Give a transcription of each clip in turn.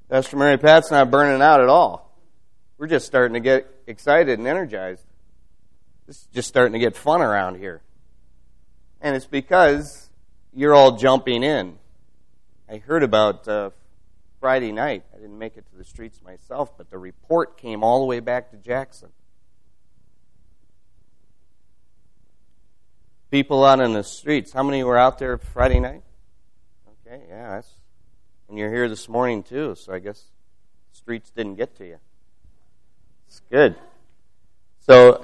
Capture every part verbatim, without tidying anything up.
Pastor Mary Pat's not burning out at all. We're just starting to get excited and energized. This is just starting to get fun around here. And it's because you're all jumping in. I heard about uh, Friday night. I didn't make it to the streets myself, but the report came all the way back to Jackson. People out in the streets. How many were out there Friday night? Okay, yeah, that's, and you're here this morning too, so I guess the streets didn't get to you. It's good. So,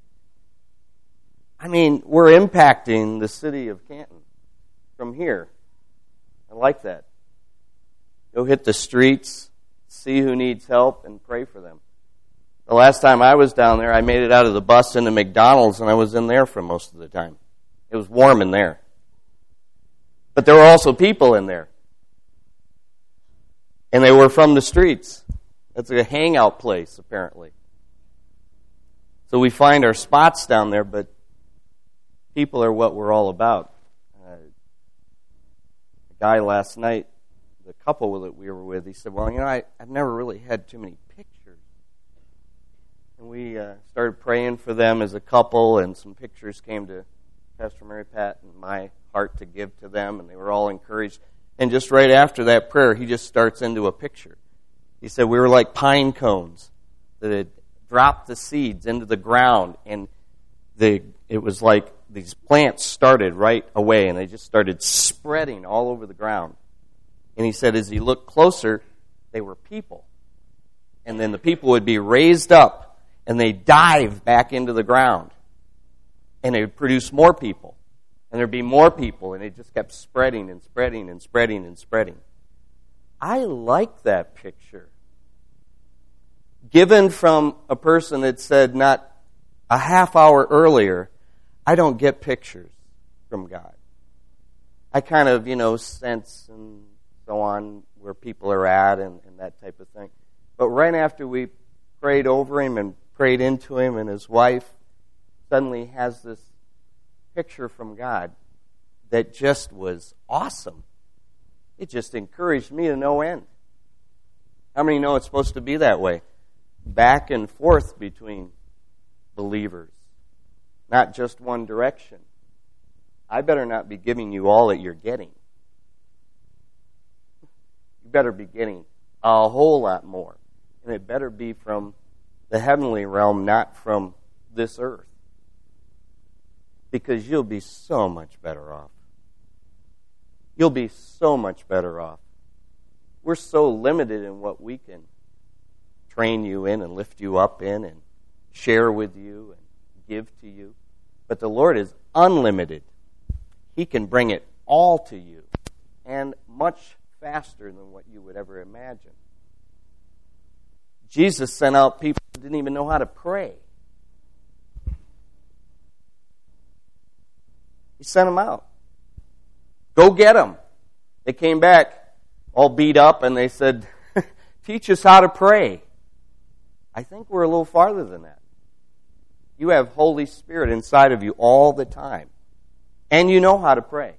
I mean, we're impacting the city of Canton from here. I like that. Go hit the streets, see who needs help, and pray for them. The last time I was down there, I made it out of the bus into McDonald's, and I was in there for most of the time. It was warm in there. But there were also people in there. And they were from the streets. That's a hangout place, apparently. So we find our spots down there, but people are what we're all about. Uh, a guy last night, the couple that we were with, he said, well, you know, I, I've never really had too many pictures. And we uh, started praying for them as a couple, and some pictures came to Pastor Mary Pat and my heart to give to them, and they were all encouraged. And just right after that prayer, he just starts into a picture. He said we were like pine cones that had dropped the seeds into the ground, and the it was like these plants started right away, and they just started spreading all over the ground. And he said as he looked closer, they were people. And then the people would be raised up, and they dive back into the ground. And it would produce more people. And there'd be more people. And it just kept spreading and spreading and spreading and spreading. I like that picture. Given from a person that said not a half hour earlier, I don't get pictures from God. I kind of, you know, sense and so on where people are at and, and that type of thing. But right after we prayed over him and prayed into him, and his wife suddenly has this picture from God that just was awesome. It just encouraged me to no end. How many know it's supposed to be that way? Back and forth between believers, not just one direction. I better not be giving you all that you're getting. You better be getting a whole lot more. And it better be from the heavenly realm, not from this earth. Because you'll be so much better off. You'll be so much better off. We're so limited in what we can train you in and lift you up in and share with you and give to you. But the Lord is unlimited. He can bring it all to you, and much faster than what you would ever imagine. Jesus sent out people who didn't even know how to pray. He sent them out. Go get them. They came back all beat up, and they said, teach us how to pray. I think we're a little farther than that. You have Holy Spirit inside of you all the time. And you know how to pray.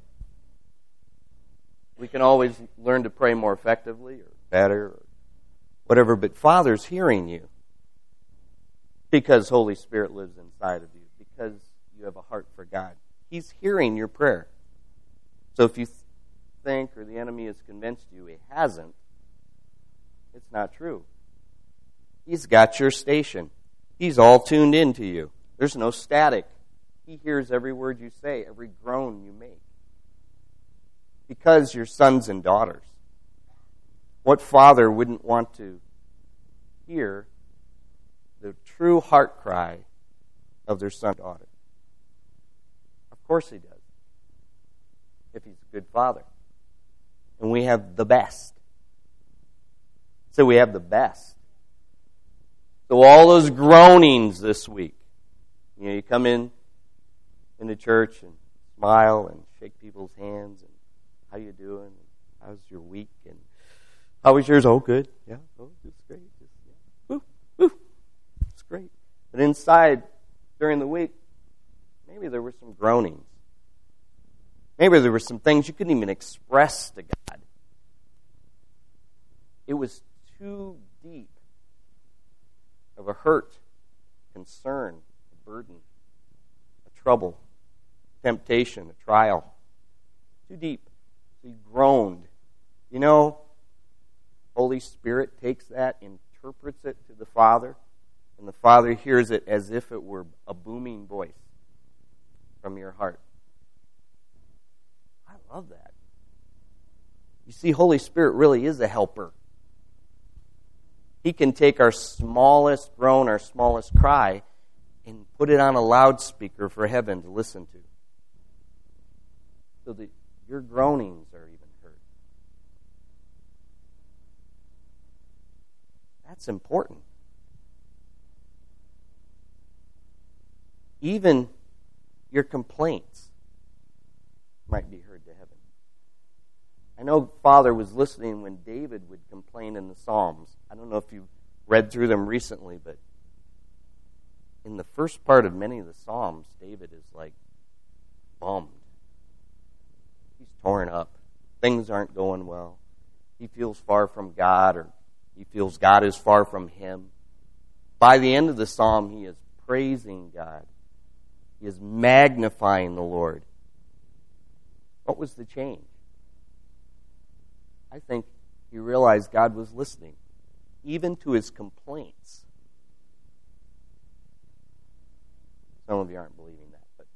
We can always learn to pray more effectively or better or whatever, but Father's hearing you because Holy Spirit lives inside of you, because you have a heart for God. He's hearing your prayer. So if you think or the enemy has convinced you he hasn't, it's not true. He's got your station. He's all tuned into you. There's no static. He hears every word you say, every groan you make. Because you're sons and daughters. What father wouldn't want to hear the true heart cry of their son or daughter? Of course he does, if he's a good father. And we have the best. So we have the best. So all those groanings this week, you know, you come in into church and smile and shake people's hands and how you doing? And how's your week? And how was yours? Oh, good. Yeah. Oh, it's great. It's, yeah. Woo, woo. It's great. But inside, during the week, maybe there were some groanings. Maybe there were some things you couldn't even express to God. It was too deep of a hurt, concern, a burden, a trouble, temptation, a trial. Too deep. He groaned. You know, Holy Spirit takes that, interprets it to the Father, and the Father hears it as if it were a booming voice from your heart. I love that. You see, Holy Spirit really is a helper. He can take our smallest groan, our smallest cry, and put it on a loudspeaker for heaven to listen to. So that your groanings are even heard. That's important. Even your complaints might be heard to heaven. I know Father was listening when David would complain in the Psalms. I don't know if you read through them recently, but in the first part of many of the Psalms, David is like bummed. He's torn up. Things aren't going well. He feels far from God, or he feels God is far from him. By the end of the Psalm, he is praising God. He is magnifying the Lord. What was the change? I think he realized God was listening, even to his complaints. Some of you aren't believing that, but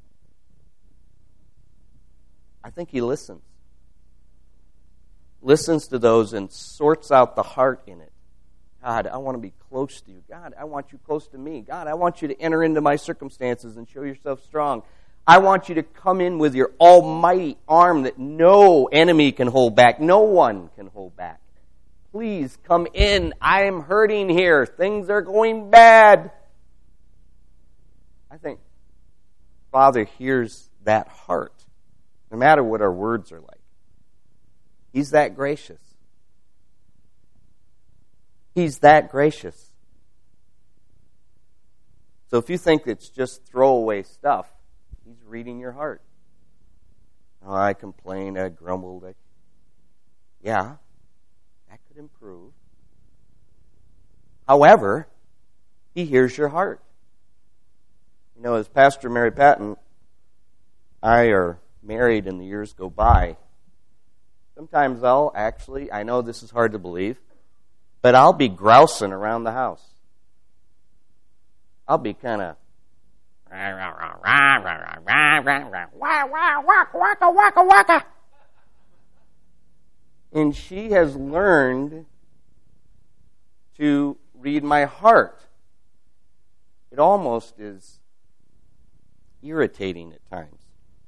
I think he listens. Listens to those and sorts out the heart in it. God, I want to be close to you. God, I want you close to me. God, I want you to enter into my circumstances and show yourself strong. I want you to come in with your almighty arm that no enemy can hold back. No one can hold back. Please come in. I am hurting here. Things are going bad. I think Father hears that heart, no matter what our words are like. He's that gracious. He's that gracious. So if you think it's just throwaway stuff, he's reading your heart. Oh, I complained, I grumbled. I... Yeah, that could improve. However, he hears your heart. You know, as Pastor Mary Pat and I are married and the years go by, sometimes I'll actually, I know this is hard to believe, but I'll be grousing around the house. I'll be kind of and she has learned to read my heart. It almost is irritating at times,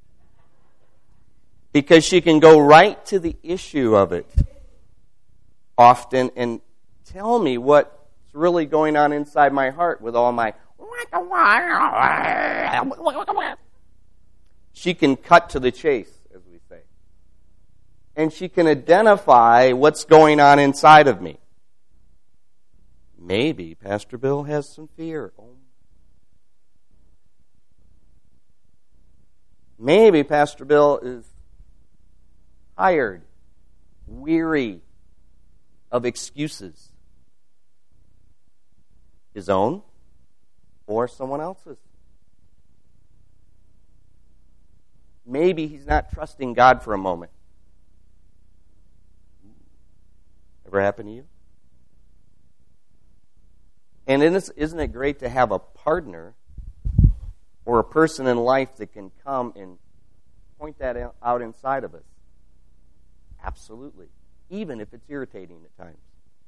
because she can go right to the issue of it often and tell me what's really going on inside my heart with all my... She can cut to the chase, as we say. And she can identify what's going on inside of me. Maybe Pastor Bill has some fear. Maybe Pastor Bill is tired, weary of excuses. His own or someone else's. Maybe he's not trusting God for a moment. Ever happened to you? And isn't it great to have a partner or a person in life that can come and point that out inside of us? Absolutely. Even if it's irritating at times.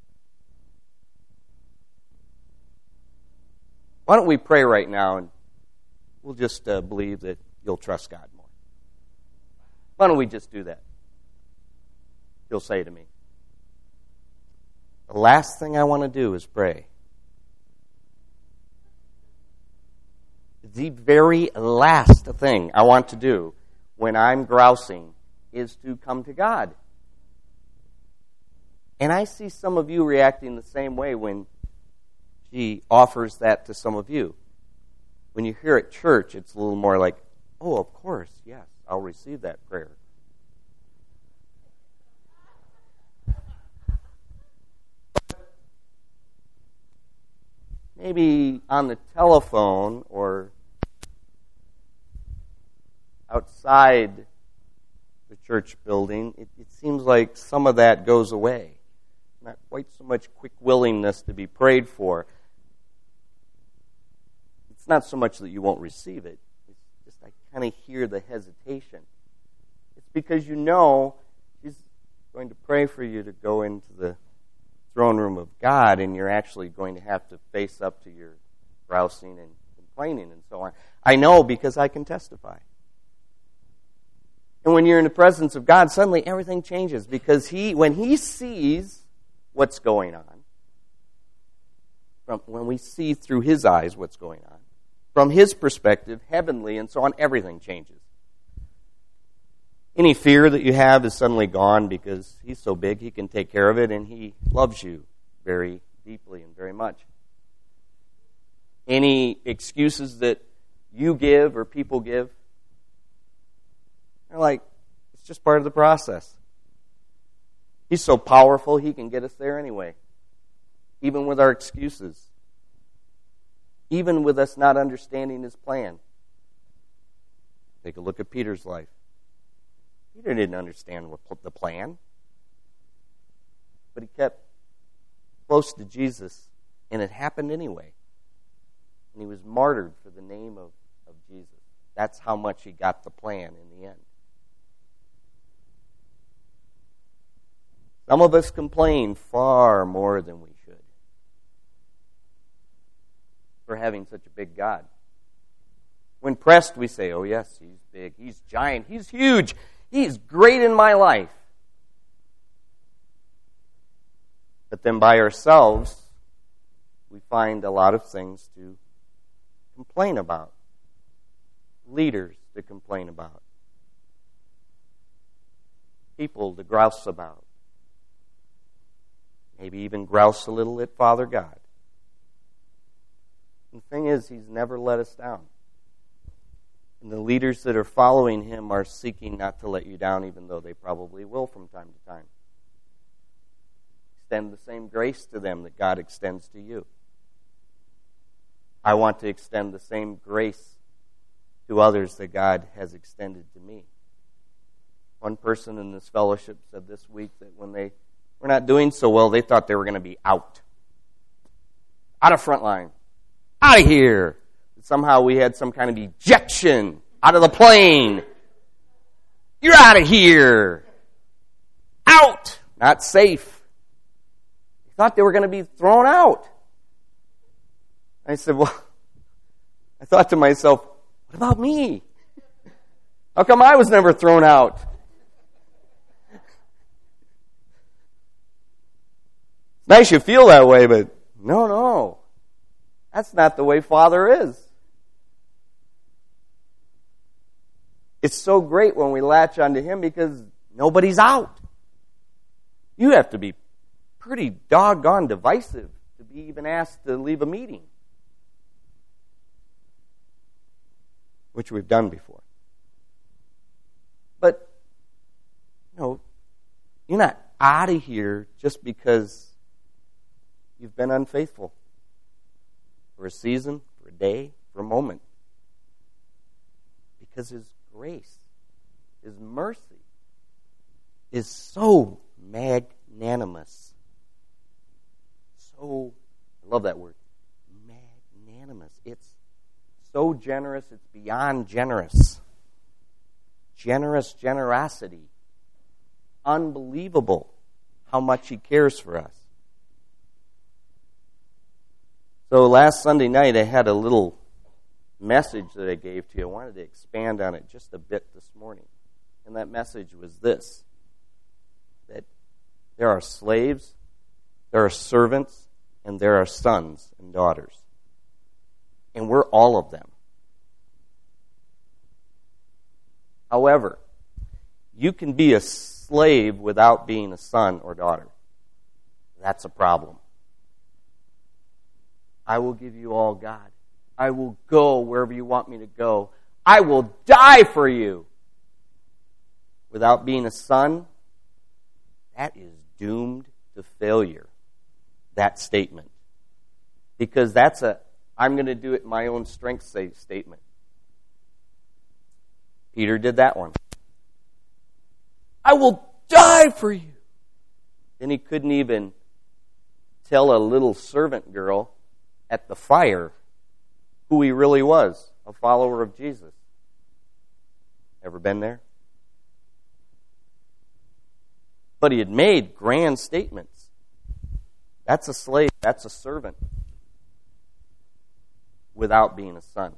Why don't we pray right now, and we'll just uh, believe that you'll trust God more. Why don't we just do that? You'll say to me, the last thing I want to do is pray. The very last thing I want to do when I'm grousing is to come to God. And I see some of you reacting the same way when she offers that to some of you. When you hear at church, it's a little more like, oh, of course, yes, I'll receive that prayer. maybe on the telephone or outside the church building, it, it seems like some of that goes away. Not quite so much quick willingness to be prayed for. It's not so much that you won't receive it. It's just I kind of hear the hesitation. It's because you know He's going to pray for you to go into the throne room of God, and you're actually going to have to face up to your grousing and complaining and so on. I know because I can testify. And when you're in the presence of God, suddenly everything changes because He, when He sees what's going on, from when we see through His eyes what's going on, from His perspective, heavenly and so on, everything changes. Any fear that you have is suddenly gone because He's so big, He can take care of it, and He loves you very deeply and very much. Any excuses that you give or people give, they're like, it's just part of the process. He's so powerful, He can get us there anyway. Even with our excuses. Even with us not understanding His plan. Take a look at Peter's life. Peter didn't understand what the plan. But he kept close to Jesus, and it happened anyway. And he was martyred for the name of, of Jesus. That's how much he got the plan in the end. Some of us complain far more than we should for having such a big God. When pressed, we say, oh yes, He's big, He's giant, He's huge, He's great in my life. But then by ourselves, we find a lot of things to complain about. Leaders to complain about. People to grouse about. Maybe even grouse a little at Father God. And the thing is, He's never let us down. And the leaders that are following Him are seeking not to let you down, even though they probably will from time to time. Extend the same grace to them that God extends to you. I want to extend the same grace to others that God has extended to me. One person in this fellowship said this week that when they were not doing so well, they thought they were going to be out. Out of front line. Out of here. Somehow we had some kind of ejection out of the plane. You're out of here. Out. Not safe. They thought they were going to be thrown out. I said, well, I thought to myself, what about me? How come I was never thrown out? It's nice you feel that way, but no, no. That's not the way Father is. It's so great when we latch onto Him because nobody's out. You have to be pretty doggone divisive to be even asked to leave a meeting. Which we've done before. But, you know, you're not out of here just because you've been unfaithful. For a season, for a day, for a moment. Because His grace, His mercy is so magnanimous. So, I love that word, magnanimous. It's so generous, it's beyond generous. Generous generosity. Unbelievable how much He cares for us. So last Sunday night I had a little message that I gave to you. I wanted to expand on it just a bit this morning. And that message was this. That there are slaves, there are servants, and there are sons and daughters. And we're all of them. However, you can be a slave without being a son or daughter. That's a problem. I will give you all, God. I will go wherever you want me to go. I will die for you. Without being a son, that is doomed to failure. That statement. Because that's a, I'm going to do it in my own strength statement. Peter did that one. I will die for you. And he couldn't even tell a little servant girl at the fire who he really was, a follower of Jesus. Ever been there? But he had made grand statements. That's a slave. That's a servant. Without being a son.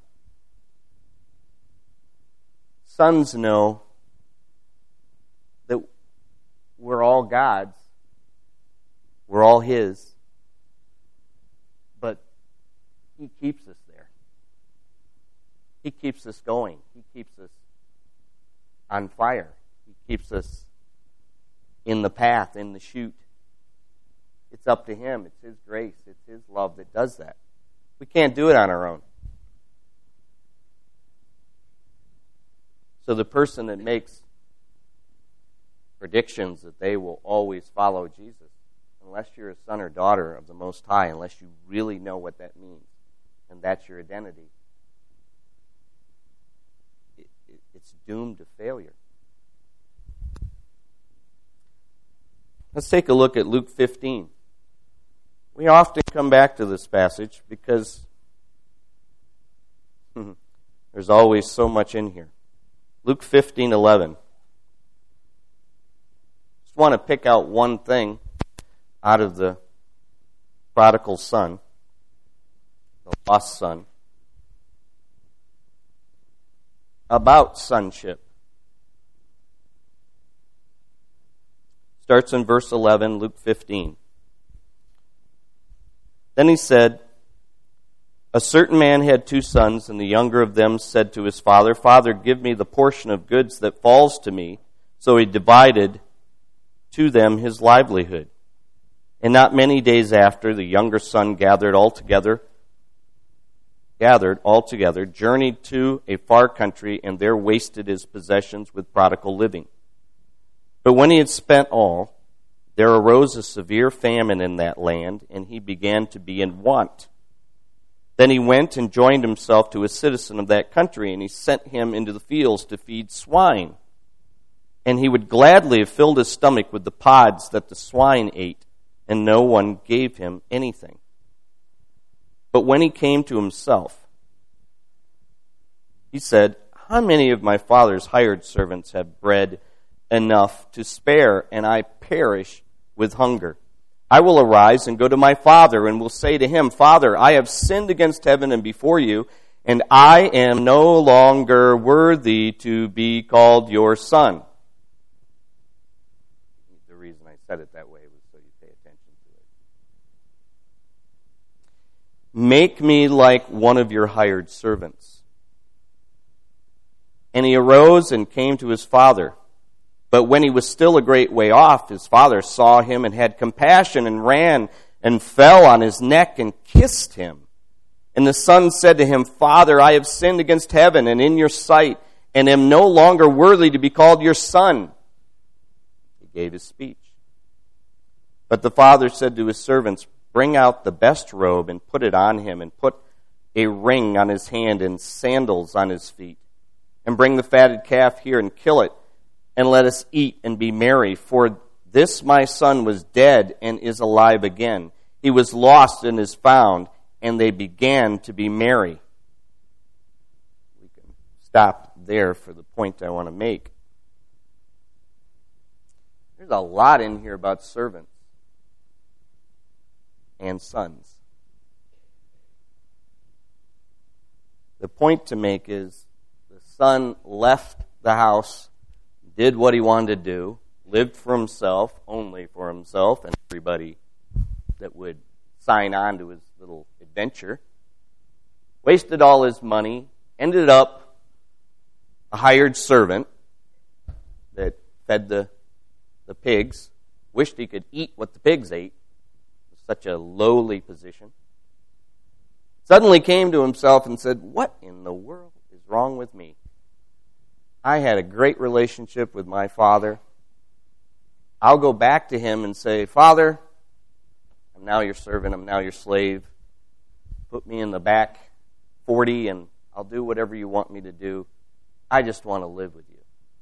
Sons know that we're all God's. We're all His. But He keeps us there. He keeps us going. He keeps us on fire. He keeps us in the path, in the chute. It's up to Him. It's His grace. It's His love that does that. We can't do it on our own. So the person that makes predictions that they will always follow Jesus, unless you're a son or daughter of the Most High, unless you really know what that means, and that's your identity, it, it, it's doomed to failure. Let's take a look at Luke fifteen. We often come back to this passage because there's always so much in here. Luke fifteen eleven. Just want to pick out one thing out of the prodigal son, the lost son, about sonship. Starts in verse eleven, Luke fifteen. Then he said, a certain man had two sons, and the younger of them said to his father, Father, give me the portion of goods that falls to me. So he divided to them his livelihood. And not many days after, the younger son gathered all together, gathered all together, journeyed to a far country, and there wasted his possessions with prodigal living. But when he had spent all, there arose a severe famine in that land, and he began to be in want. Then he went and joined himself to a citizen of that country, and he sent him into the fields to feed swine. And he would gladly have filled his stomach with the pods that the swine ate, and no one gave him anything. But when he came to himself, he said, how many of my father's hired servants have bread enough to spare, and I perish with hunger? I will arise and go to my father, and will say to him, Father, I have sinned against heaven and before you, and I am no longer worthy to be called your son. The reason I said it that way was so you pay attention to it. Make me like one of your hired servants. And he arose and came to his father. But when he was still a great way off, his father saw him and had compassion and ran and fell on his neck and kissed him. And the son said to him, Father, I have sinned against heaven and in your sight, and am no longer worthy to be called your son. He gave his speech. But the father said to his servants, Bring out the best robe and put it on him, and put a ring on his hand and sandals on his feet. And bring the fatted calf here and kill it, and let us eat and be merry. For this my son was dead and is alive again. He was lost and is found, and they began to be merry. We can stop there for the point I want to make. There's a lot in here about servants and sons. The point to make is the son left the house, did what he wanted to do, lived for himself, only for himself, and everybody that would sign on to his little adventure. Wasted all his money, ended up a hired servant that fed the, the pigs, wished he could eat what the pigs ate. It was such a lowly position. Suddenly came to himself and said, what in the world is wrong with me? I had a great relationship with my father. I'll go back to him and say, Father, I'm now your servant, I'm now your slave. put me in the back forty and I'll do whatever you want me to do. I just want to live with you.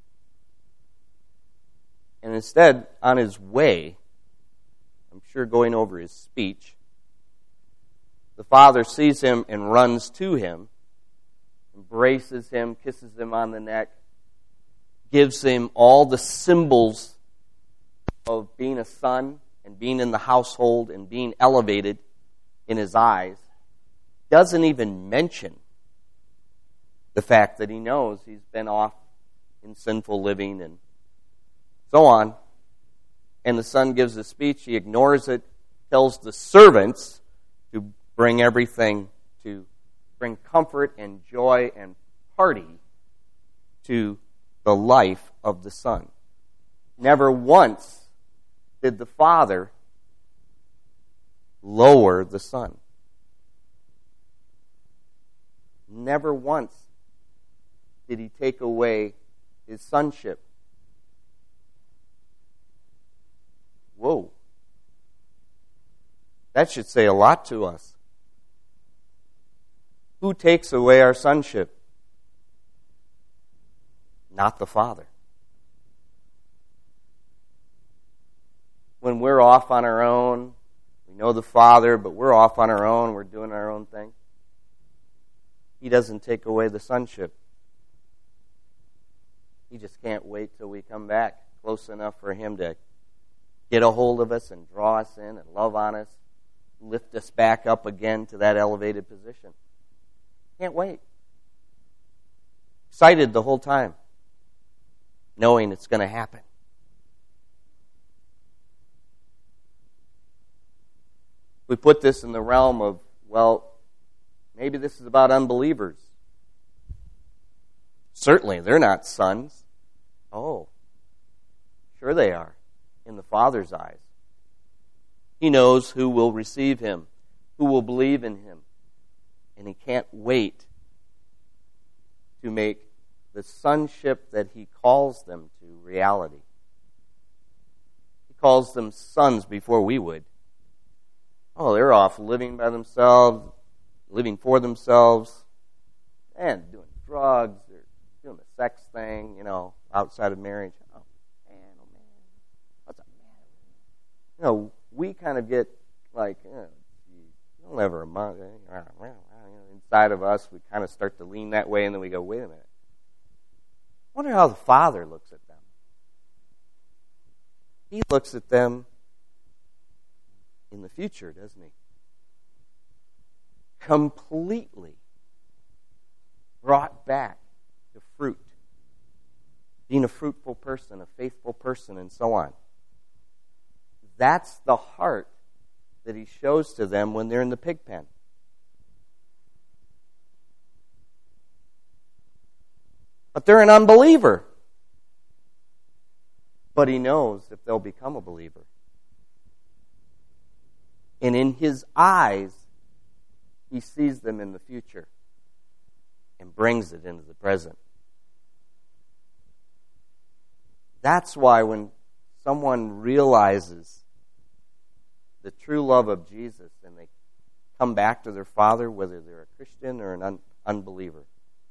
And instead, on his way, I'm sure going over his speech, the father sees him and runs to him, embraces him, kisses him on the neck, gives him all the symbols of being a son and being in the household and being elevated in his eyes. Doesn't even mention the fact that he knows he's been off in sinful living and so on. And the son gives a speech. He ignores it, tells the servants to bring everything, to bring comfort and joy and party to the life of the son. Never once did the father lower the son. Never once did he take away his sonship. Whoa. That should say a lot to us. Who takes away our sonship? Not the Father. When we're off on our own, we know the Father, but we're off on our own, we're doing our own thing. He doesn't take away the sonship. He just can't wait till we come back close enough for him to get a hold of us and draw us in and love on us, lift us back up again to that elevated position. Can't wait. Excited the whole time, knowing it's going to happen. We put this in the realm of, well, maybe this is about unbelievers. Certainly, they're not sons. Oh, sure they are, in the Father's eyes. He knows who will receive him, who will believe in him. And he can't wait to make the sonship that he calls them to reality. He calls them sons before we would. Oh, they're off living by themselves, living for themselves, and doing drugs, they're doing the sex thing, you know, outside of marriage. Oh, man, oh, man. What's a matter? You know, we kind of get like, you know, you'll never among, inside of us, we kind of start to lean that way, and then we go, wait a minute. I wonder how the Father looks at them. He looks at them in the future, doesn't he? Completely brought back to fruit. Being a fruitful person, a faithful person, and so on. That's the heart that he shows to them when they're in the pig pen. But they're an unbeliever. But he knows if they'll become a believer. And in his eyes, he sees them in the future and brings it into the present. That's why when someone realizes the true love of Jesus and they come back to their Father, whether they're a Christian or an un- unbeliever,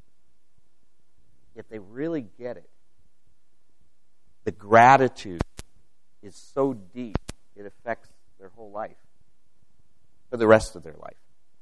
if they really get it, the gratitude is so deep, it affects their whole life, for the rest of their life.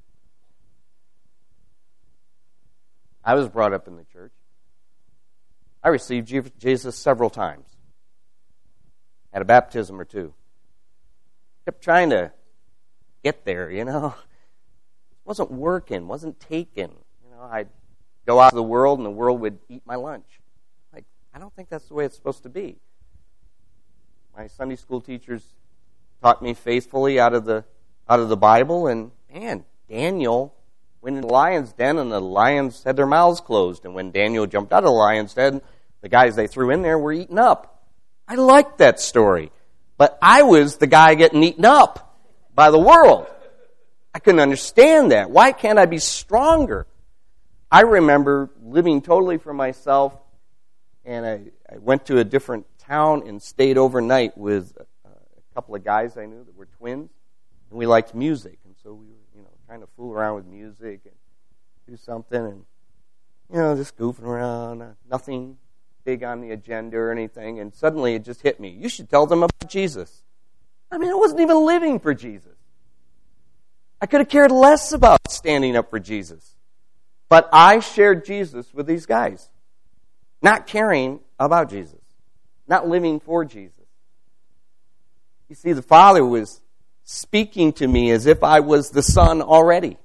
I was brought up in the church. I received Jesus several times. Had a baptism or two. Kept trying to get there, you know. It wasn't working, wasn't taking. You know, I'd go out of the world and the world would eat my lunch. Like, I don't think that's the way it's supposed to be. My Sunday school teachers taught me faithfully out of the out of the Bible, and man, Daniel went in the lion's den and the lions had their mouths closed, and when Daniel jumped out of the lion's den, the guys they threw in there were eaten up. I liked that story. But I was the guy getting eaten up by the world. I couldn't understand that. Why can't I be stronger? I remember living totally for myself, and I, I went to a different town and stayed overnight with a, a couple of guys I knew that were twins, and we liked music, and so we were, you know, trying to fool around with music and do something, and you know, just goofing around, uh, nothing big on the agenda or anything, and suddenly it just hit me. You should tell them about Jesus. I mean, I wasn't even living for Jesus. I could have cared less about standing up for Jesus. But I shared Jesus with these guys, not caring about Jesus, not living for Jesus. You see, the Father was speaking to me as if I was the Son already.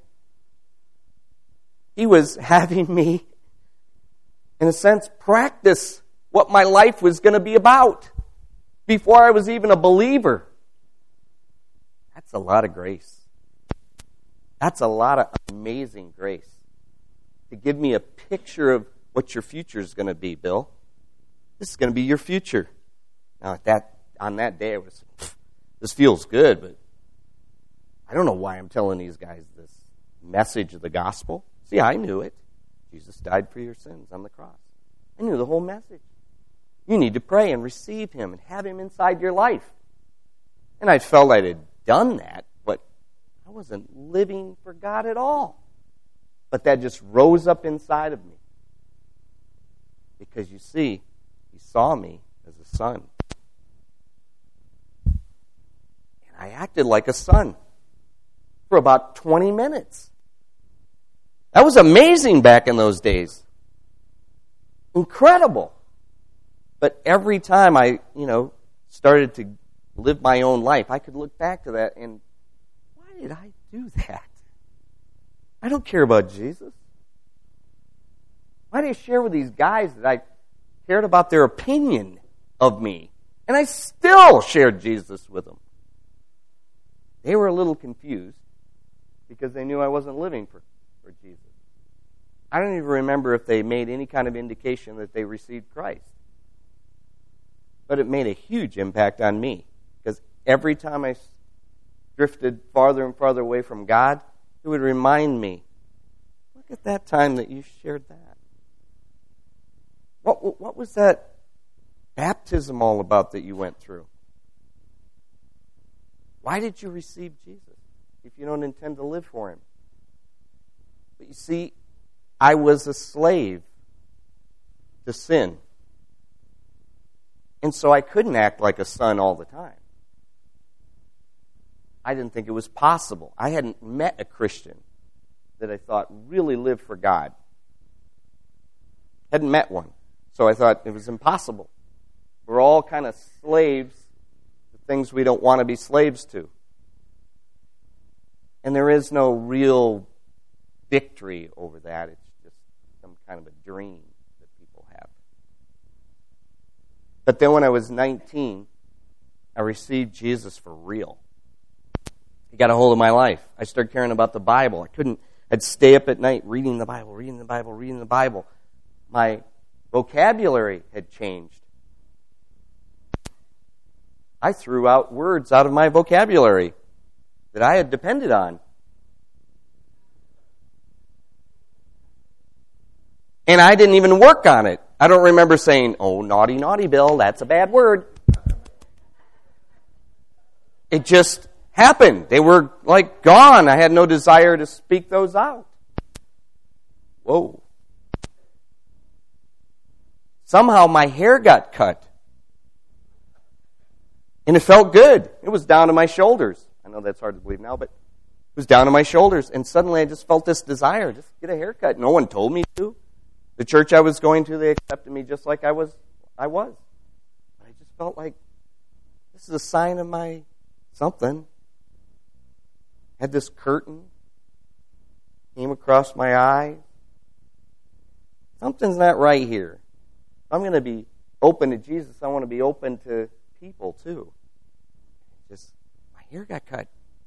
He was having me, in a sense, practice what my life was going to be about before I was even a believer. That's a lot of grace. That's a lot of amazing grace. To give me a picture of what your future is going to be, Bill. This is going to be your future. Now, at that on that day, I was, this feels good, but I don't know why I'm telling these guys this message of the gospel. See, I knew it. Jesus died for your sins on the cross. I knew the whole message. You need to pray and receive Him and have Him inside your life. And I felt I had done that, but I wasn't living for God at all. But that just rose up inside of me. Because you see, He saw me as a son. And I acted like a son for about twenty minutes. That was amazing back in those days. Incredible. But every time I, you know, started to live my own life, I could look back to that and, why did I do that? I don't care about Jesus. Why did I share with these guys that I cared about their opinion of me? And I still shared Jesus with them. They were a little confused because they knew I wasn't living for, for Jesus. I don't even remember if they made any kind of indication that they received Christ. But it made a huge impact on me because every time I drifted farther and farther away from God, it would remind me, look at that time that you shared that. What, what was that baptism all about that you went through? Why did you receive Jesus if you don't intend to live for Him? But you see, I was a slave to sin. And so I couldn't act like a son all the time. I didn't think it was possible. I hadn't met a Christian that I thought really lived for God. Hadn't met one. So I thought it was impossible. We're all kind of slaves to things we don't want to be slaves to. And there is no real victory over that. It's just some kind of a dream that people have. But then when I was nineteen, I received Jesus for real. He got a hold of my life. I started caring about the Bible. I couldn't, I'd stay up at night reading the Bible, reading the Bible, reading the Bible. My vocabulary had changed. I threw out words out of my vocabulary that I had depended on. And I didn't even work on it. I don't remember saying, oh, naughty, naughty, Bill, that's a bad word. It just happened. They were like gone. I had no desire to speak those out. Whoa. Somehow my hair got cut. And it felt good. It was down to my shoulders. I know that's hard to believe now, but it was down to my shoulders. And suddenly I just felt this desire, just get a haircut. No one told me to. The church I was going to, they accepted me just like I was. I was. But I just felt like this is a sign of my something. Had this curtain came across my eye. Something's not right here. If I'm going to be open to Jesus, I want to be open to people too. Just, my hair got cut.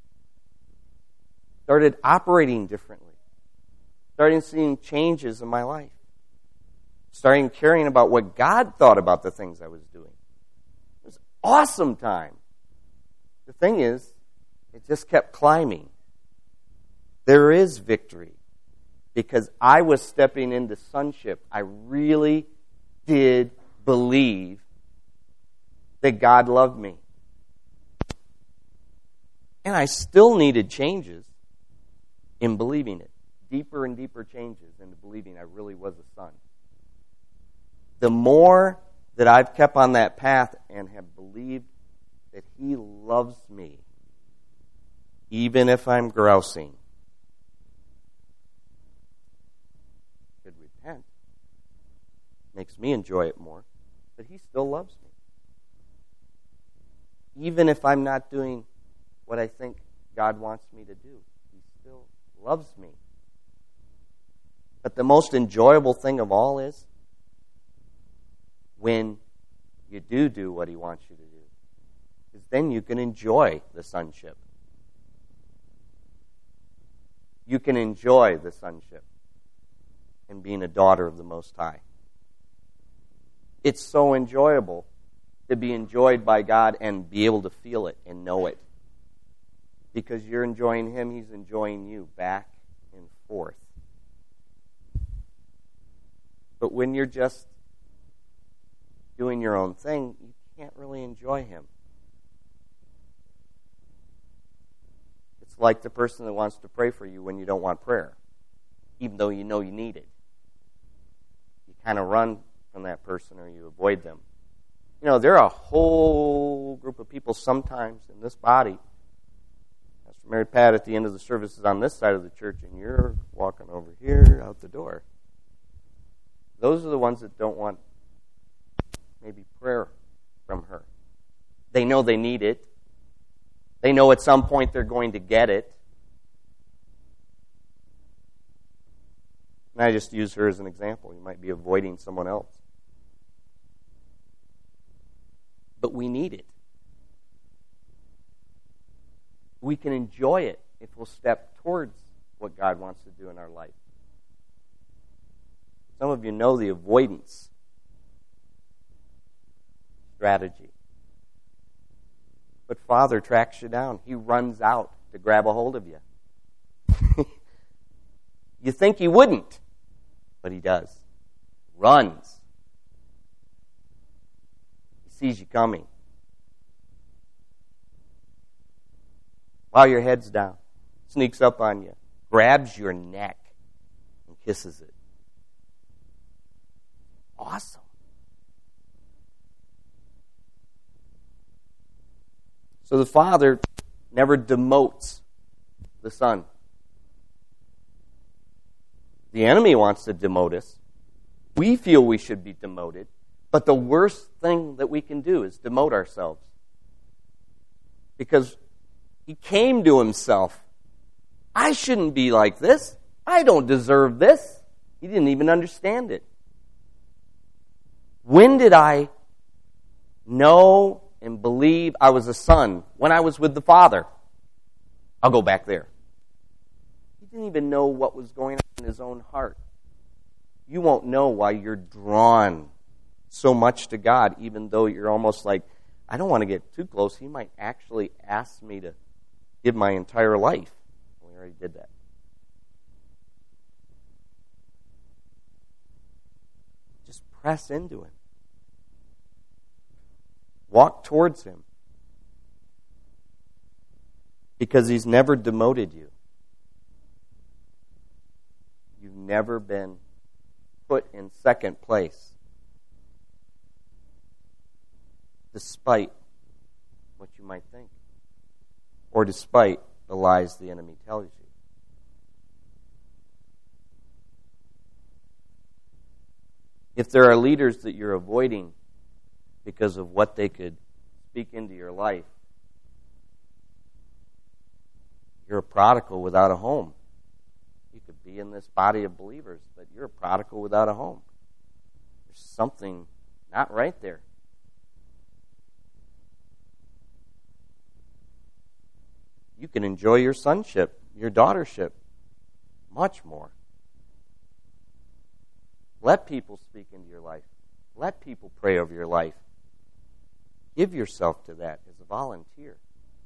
Started operating differently. Starting seeing changes in my life. Starting caring about what God thought about the things I was doing. It was an awesome time. The thing is, it just kept climbing. There is victory because I was stepping into sonship. I really did believe that God loved me. And I still needed changes. in believing it. Deeper and deeper changes into believing I really was a son. The more that I've kept on that path and have believed that He loves me, even if I'm grousing, should repent. Makes me enjoy it more, but He still loves me. Even if I'm not doing what I think God wants me to do, He still loves me. But the most enjoyable thing of all is when you do do what He wants you to do, because then you can enjoy the sonship. You can enjoy the sonship and being a daughter of the Most High. It's so enjoyable to be enjoyed by God and be able to feel it and know it. Because you're enjoying Him, He's enjoying you, back and forth. But when you're just doing your own thing, you can't really enjoy Him. It's like the person that wants to pray for you when you don't want prayer, even though you know you need it. You kind of run from that person or you avoid them. You know, there are a whole group of people sometimes in this body. Pastor Mary Pat at the end of the service is on this side of the church, and you're walking over here out the door. Those are the ones that don't want maybe prayer from her. They know they need it. They know at some point they're going to get it. And I just use her as an example. You might be avoiding someone else. But we need it. We can enjoy it if we'll step towards what God wants to do in our life. Some of you know the avoidance strategy. But Father tracks you down. He runs out to grab a hold of you. You think He wouldn't, but He does. Runs. He sees you coming. While your head's down, sneaks up on you, grabs your neck, and kisses it. Awesome. So the Father never demotes the Son. The enemy wants to demote us. We feel we should be demoted. But the worst thing that we can do is demote ourselves. Because He came to Himself. I shouldn't be like this. I don't deserve this. He didn't even understand it. When did I know and believe I was a son? When I was with the Father. I'll go back there. He didn't even know what was going on in His own heart. You won't know why you're drawn so much to God, even though you're almost like, I don't want to get too close. He might actually ask me to give my entire life. We already did that. Just press into Him. Walk towards Him. Because He's never demoted you. You've never been put in second place. Despite what you might think. Or despite the lies the enemy tells you. If there are leaders that you're avoiding because of what they could speak into your life, you're a prodigal without a home. You could be in this body of believers, but you're a prodigal without a home. There's something not right there. You can enjoy your sonship, your daughtership, much more. Let people speak into your life. Let people pray over your life. Give yourself to that as a volunteer.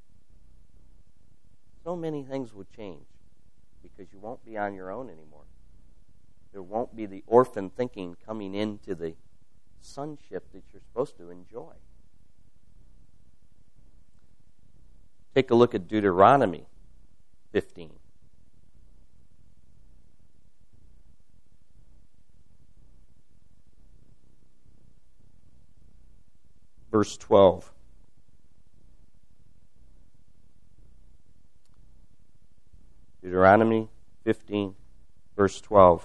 So many things will change because you won't be on your own anymore. There won't be the orphan thinking coming into the sonship that you're supposed to enjoy. Take a look at Deuteronomy fifteen. verse twelve. Deuteronomy fifteen, verse twelve.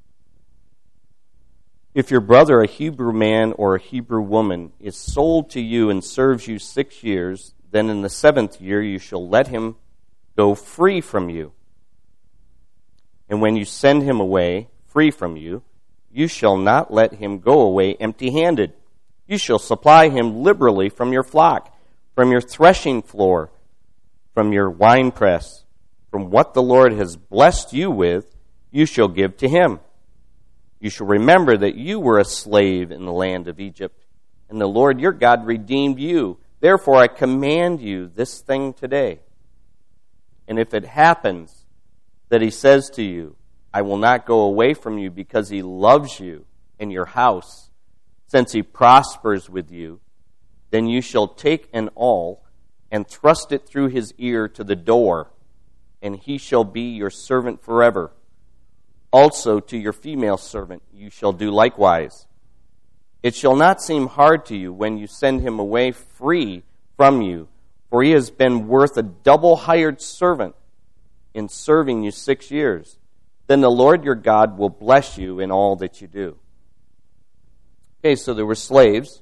If your brother, a Hebrew man or a Hebrew woman, is sold to you and serves you six years, then in the seventh year you shall let him go free from you. And when you send him away free from you, you shall not let him go away empty-handed. You shall supply him liberally from your flock, from your threshing floor, from your winepress. From what the Lord has blessed you with, you shall give to him. You shall remember that you were a slave in the land of Egypt, and the Lord your God redeemed you. Therefore I command you this thing today. And if it happens that he says to you, I will not go away from you because he loves you and your house, since he prospers with you, then you shall take an awl and thrust it through his ear to the door, and he shall be your servant forever. Also to your female servant you shall do likewise. It shall not seem hard to you when you send him away free from you, for he has been worth a double hired servant in serving you six years. Then the Lord your God will bless you in all that you do. Okay, so there were slaves,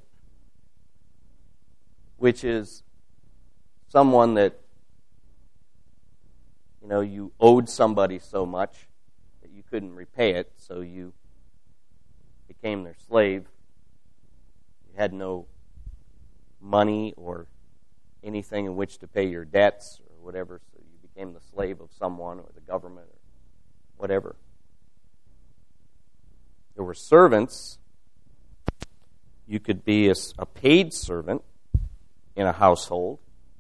which is someone that, you know, you owed somebody so much that you couldn't repay it, so you became their slave. You had no money or anything in which to pay your debts or whatever, so you became the slave of someone or the government or whatever. There were servants. You could be a, a paid servant in a household,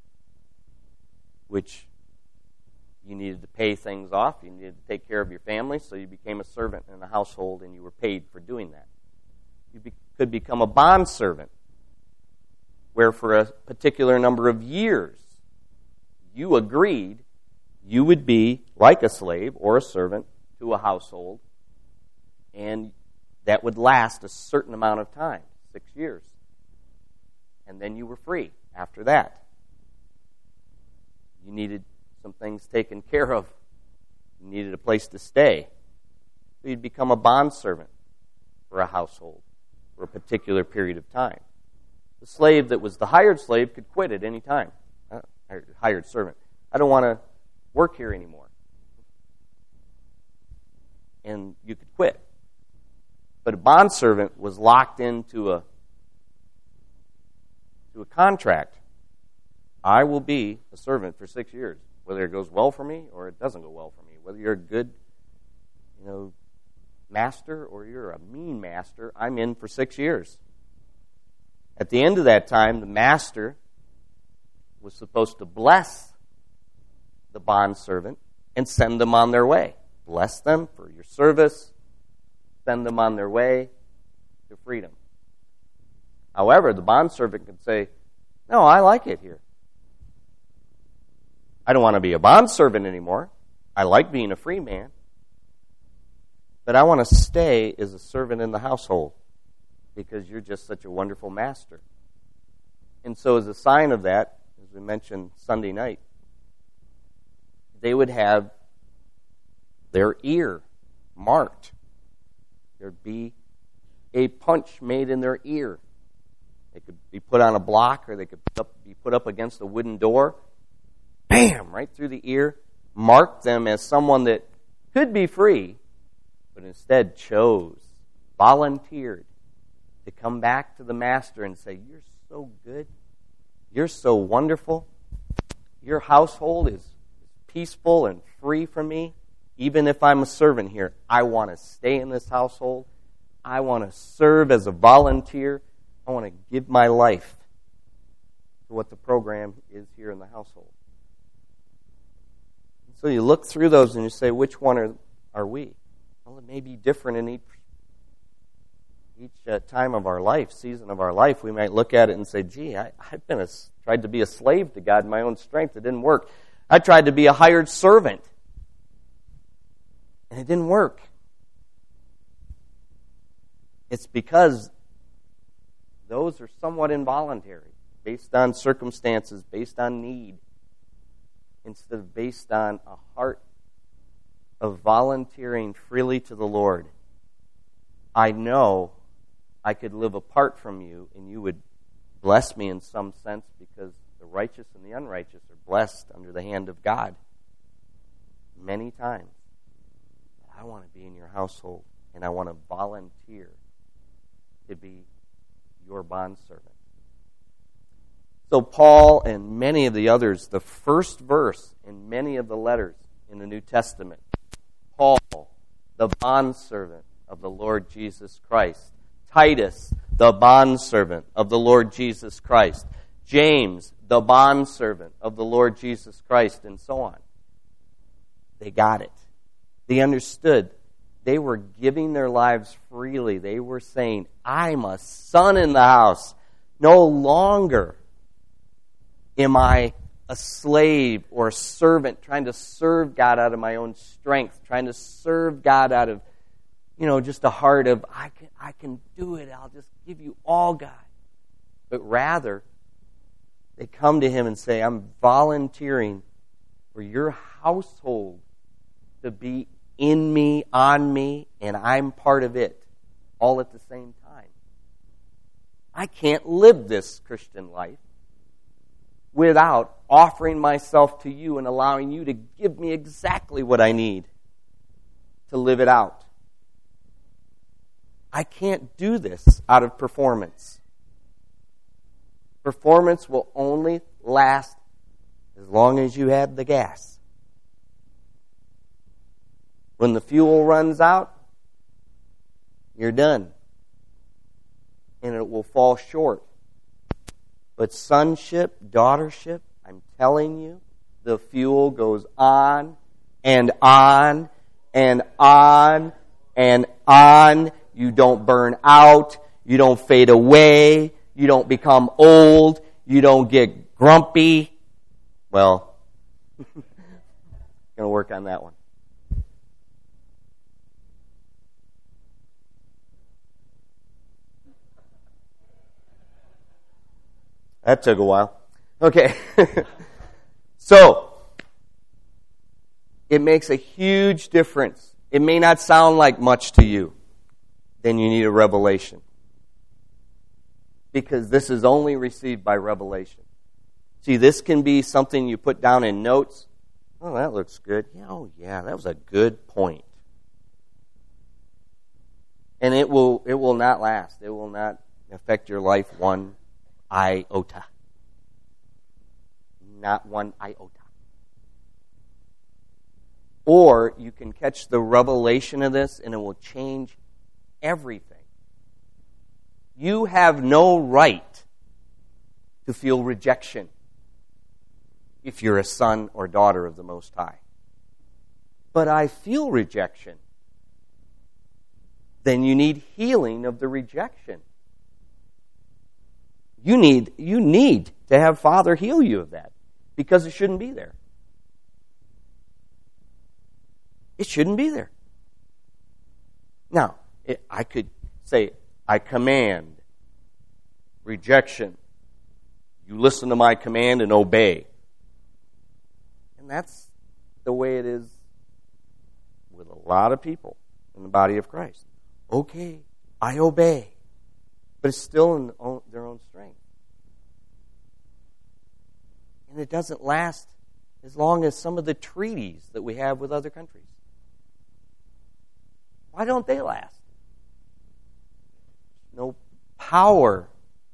which you needed to pay things off. You needed to take care of your family, so you became a servant in a household, and you were paid for doing that. You be, could become a bond servant, where for a particular number of years you agreed you would be like a slave or a servant to a household, and that would last a certain amount of time, six years. And then you were free after that. You needed some things taken care of. You needed a place to stay. So you'd become a bondservant for a household for a particular period of time. The slave that was the hired slave could quit at any time. Uh, hired servant. I don't want to work here anymore. And you could quit. But a bondservant was locked into a to a contract. I will be a servant for six years, whether it goes well for me or it doesn't go well for me. Whether you're a good, you know, master or you're a mean master, I'm in for six years. At the end of that time, the master was supposed to bless the bondservant and send them on their way. Bless them for your service, send them on their way to freedom. However, the bondservant could say, no, I like it here. I don't want to be a bondservant anymore. I like being a free man. But I want to stay as a servant in the household because you're just such a wonderful master. And so as a sign of that, as we mentioned Sunday night, they would have their ear marked. There'd be a punch made in their ear. They could be put on a block or they could be put up against a wooden door. Bam! Right through the ear. Mark them as someone that could be free, but instead chose, volunteered to come back to the master and say, you're so good. You're so wonderful. Your household is peaceful and free from me. Even if I'm a servant here, I want to stay in this household. I want to serve as a volunteer. I want to give my life to what the program is here in the household. So you look through those and you say, which one are, are we? Well, it may be different in each, each uh, time of our life, season of our life. We might look at it and say, gee, I, I've been a, tried to be a slave to God in my own strength. It didn't work. I tried to be a hired servant, and it didn't work. It's because those are somewhat involuntary, based on circumstances, based on need, instead of based on a heart of volunteering freely to the Lord. I know I could live apart from you, and you would bless me in some sense, because the righteous and the unrighteous are blessed under the hand of God many times. But I want to be in your household, and I want to volunteer to be your bondservant. So Paul and many of the others, the first verse in many of the letters in the New Testament, Paul, the bondservant of the Lord Jesus Christ. Titus, the bondservant of the Lord Jesus Christ. James, the bondservant of the Lord Jesus Christ, and so on. They got it. They understood. They were giving their lives freely. They were saying, I'm a son in the house. No longer am I a slave or a servant trying to serve God out of my own strength, trying to serve God out of, you know, just a heart of, I can, I can do it. I'll just give you all, God. But rather, they come to him and say, I'm volunteering for your household to be in me, on me, and I'm part of it, all at the same time. I can't live this Christian life without offering myself to you and allowing you to give me exactly what I need to live it out. I can't do this out of performance. Performance will only last as long as you have the gas. When the fuel runs out, you're done. And it will fall short. But sonship, daughtership, I'm telling you, the fuel goes on and on and on and on. You don't burn out. You don't fade away. You don't become old. You don't get grumpy. Well, going to work on that one. That took a while. Okay. So, it makes a huge difference. It may not sound like much to you. Then you need a revelation. Because this is only received by revelation. See, this can be something you put down in notes. Oh, that looks good. Yeah, oh, yeah, that was a good point. And it will it will not last. It will not affect your life one iota. Not one iota. Or you can catch the revelation of this and it will change everything. You have no right to feel rejection if you're a son or daughter of the Most High. But I feel rejection. Then you need healing of the rejection. You need, you need to have Father heal you of that, because it shouldn't be there. It shouldn't be there. Now, it, I could say, I command rejection. You listen to my command and obey. And that's the way it is with a lot of people in the body of Christ. Okay, I obey. But it's still in their own strength. And it doesn't last as long as some of the treaties that we have with other countries. Why don't they last? No power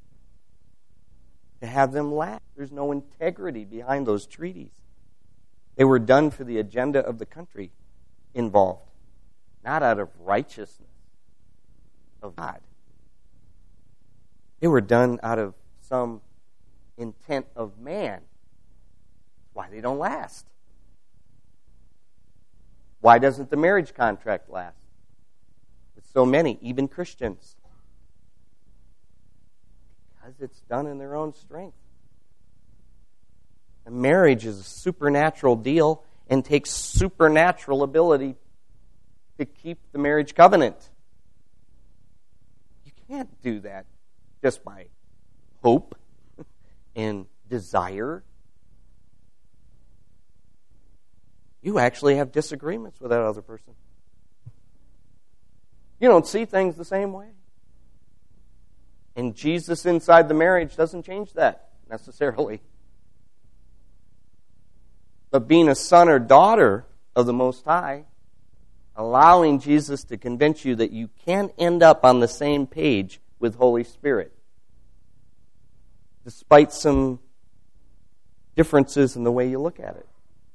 to have them last. There's no integrity behind those treaties. They were done for the agenda of the country involved, not out of righteousness of God. They were done out of some intent of man. Why they don't last? Why doesn't the marriage contract last? With so many, even Christians. Because it's done in their own strength. A marriage is a supernatural deal and takes supernatural ability to keep the marriage covenant. You can't do that just by hope and desire. You actually have disagreements with that other person. You don't see things the same way. And Jesus inside the marriage doesn't change that necessarily. But being a son or daughter of the Most High, allowing Jesus to convince you that you can end up on the same page with Holy Spirit, despite some differences in the way you look at it.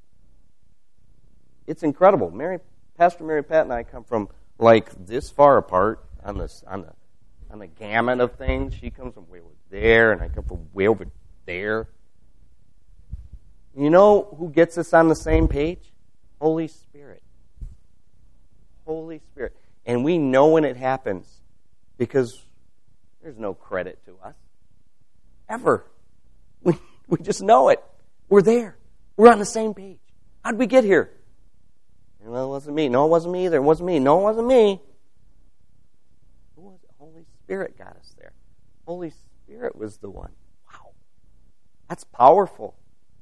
It's incredible. Mary, Pastor Mary Pat and I come from like this far apart on this on the on the gamut of things. She comes from way over there, and I come from way over there. You know who gets us on the same page? Holy Spirit. Holy Spirit. And we know when it happens because there's no credit to us. Ever. We, we just know it. We're there. We're on the same page. How'd we get here? Well, it wasn't me. No, it wasn't me either. It wasn't me. No, it wasn't me. Who was it? Holy Spirit got us there. Holy Spirit was the one. Wow. That's powerful.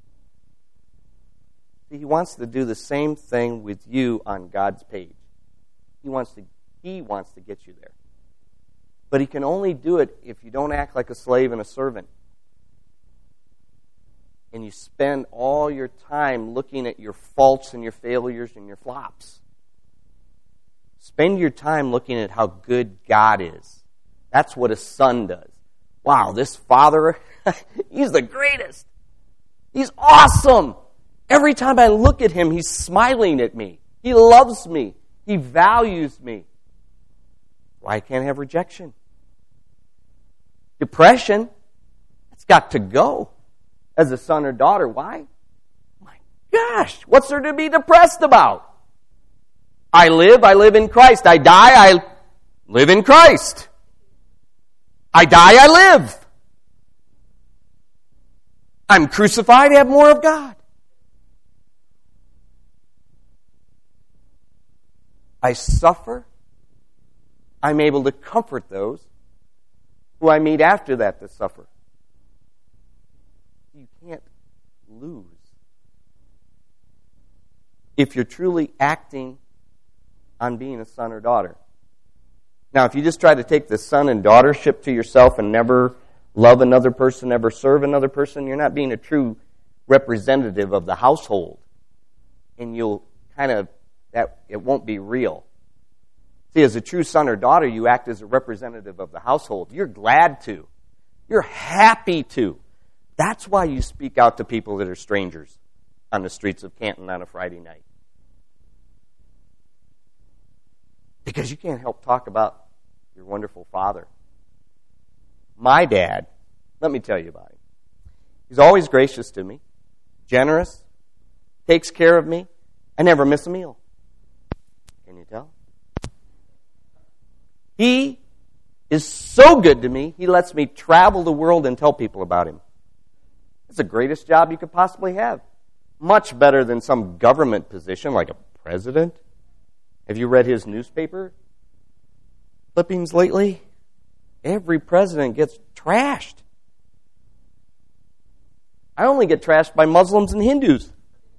See, He wants to do the same thing with you on God's page. He wants to, He wants to get you there. But He can only do it if you don't act like a slave and a servant. And you spend all your time looking at your faults and your failures and your flops. Spend your time looking at how good God is. That's what a son does. Wow, this father, he's the greatest. He's awesome. Every time I look at him, he's smiling at me. He loves me. He values me. Why I can't have rejection? Depression, it's got to go. As a son or daughter. Why? My gosh, what's there to be depressed about? I live, I live in Christ. I die, I live in Christ. I die, I live. I'm crucified, I have more of God. I suffer. I'm able to comfort those who I meet after that to suffer. You can't lose. If you're truly acting on being a son or daughter. Now, if you just try to take the son and daughtership to yourself and never love another person, never serve another person, you're not being a true representative of the household. And you'll kind of, that it won't be real. See, as a true son or daughter, you act as a representative of the household. You're glad to. You're happy to. That's why you speak out to people that are strangers on the streets of Canton on a Friday night. Because you can't help talk about your wonderful father. My dad, let me tell you about him. He's always gracious to me, generous, takes care of me. I never miss a meal. Can you tell? He is so good to me, he lets me travel the world and tell people about him. It's the greatest job you could possibly have. Much better than some government position like a president. Have you read his newspaper clippings lately? Every president gets trashed. I only get trashed by Muslims and Hindus.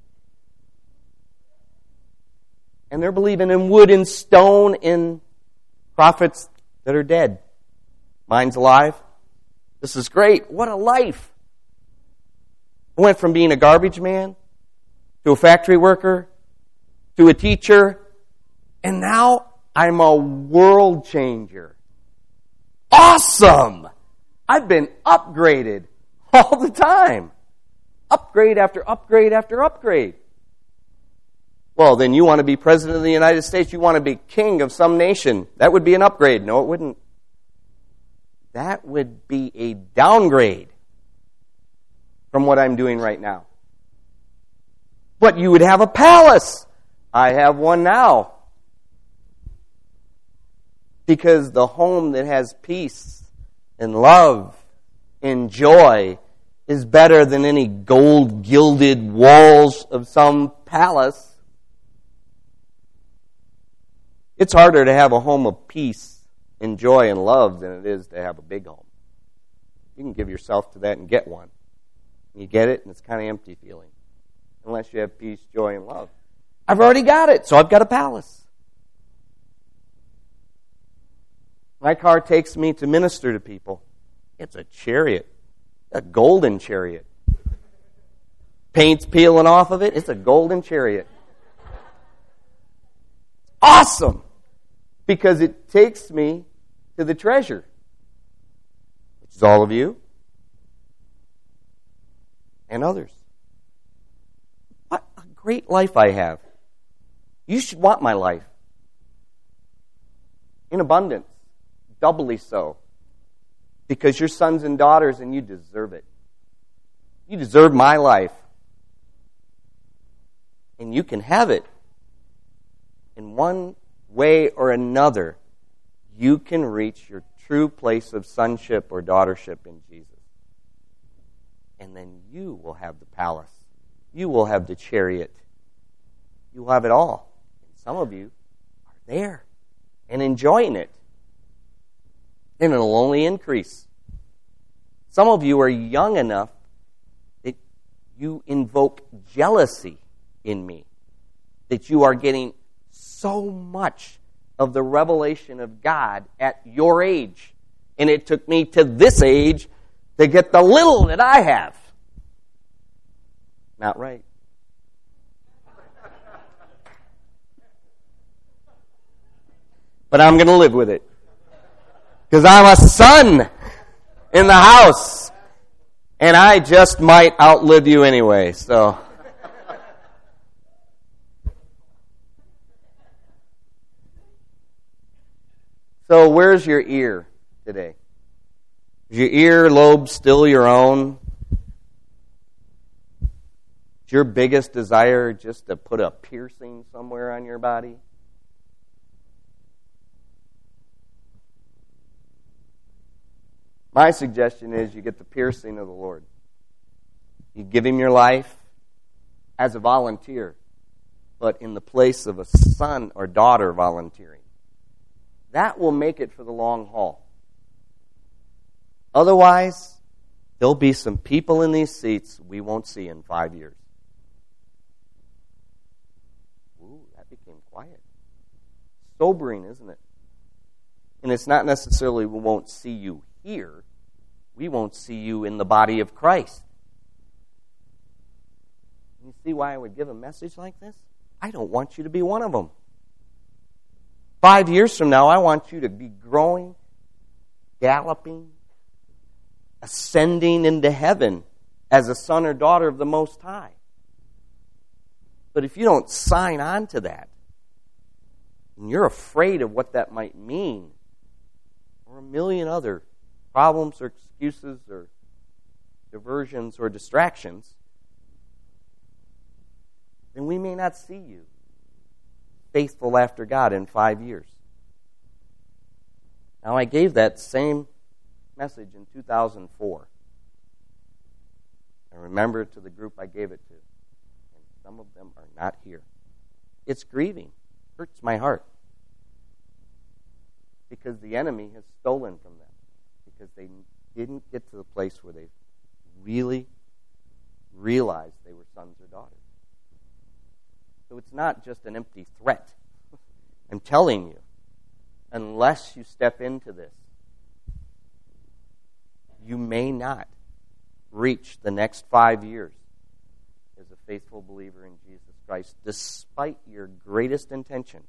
And they're believing in wood and stone in prophets that are dead. Mine's alive. This is great. What a life. I went from being a garbage man to a factory worker to a teacher, and now I'm a world changer. Awesome! I've been upgraded all the time. Upgrade after upgrade after upgrade. Well, then you want to be president of the United States. You want to be king of some nation. That would be an upgrade. No, it wouldn't. That would be a downgrade from what I'm doing right now. But you would have a palace. I have one now. Because the home that has peace and love and joy is better than any gold-gilded walls of some palace. It's harder to have a home of peace and joy and love than it is to have a big home. You can give yourself to that and get one. You get it, and it's kind of empty feeling. Unless you have peace, joy, and love. I've already got it, so I've got a palace. My car takes me to minister to people. It's a chariot, a golden chariot. Paint's peeling off of it. It's a golden chariot. Awesome! Because it takes me to the treasure, which is all of you and others. What a great life I have. You should want my life. In abundance. Doubly so. Because you're sons and daughters and you deserve it. You deserve my life. And you can have it. In one way or another, you can reach your true place of sonship or daughtership in Jesus. And then you will have the palace. You will have the chariot. You will have it all. And some of you are there and enjoying it. And it'll only increase. Some of you are young enough that you invoke jealousy in me. That you are getting so much of the revelation of God at your age. And it took me to this age to get the little that I have. Not right. But I'm going to live with it. Because I'm a son in the house. And I just might outlive you anyway, so. So where's your ear today? Is your ear lobe still your own? Is your biggest desire just to put a piercing somewhere on your body? My suggestion is you get the piercing of the Lord. You give Him your life as a volunteer, but in the place of a son or daughter volunteering. That will make it for the long haul. Otherwise, there'll be some people in these seats we won't see in five years. Ooh, that became quiet. Sobering, isn't it? And it's not necessarily we won't see you here. We won't see you in the body of Christ. You see why I would give a message like this? I don't want you to be one of them. Five years from now, I want you to be growing, galloping, ascending into heaven as a son or daughter of the Most High. But if you don't sign on to that, and you're afraid of what that might mean, or a million other problems or excuses or diversions or distractions, then we may not see you faithful after God in five years. Now, I gave that same message in two thousand four. I remember it to the group I gave it to. And some of them are not here. It's grieving. It hurts my heart. Because the enemy has stolen from them. Because they didn't get to the place where they really realized they were sons or daughters. So it's not just an empty threat. I'm telling you, unless you step into this, you may not reach the next five years as a faithful believer in Jesus Christ, despite your greatest intentions.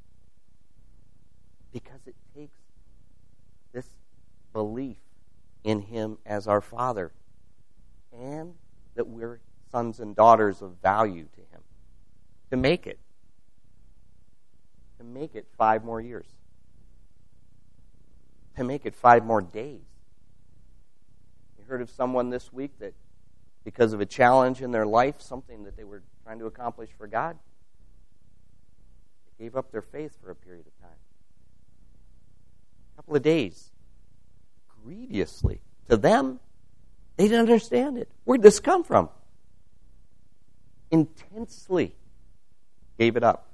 Because it takes this belief in Him as our Father, and that we're sons and daughters of value to Him, to make it. To make it five more years. To make it five more days. You heard of someone this week that, because of a challenge in their life, something that they were trying to accomplish for God, they gave up their faith for a period of time. A couple of days. Grievously. To them, they didn't understand it. Where'd this come from? Intensely gave it up.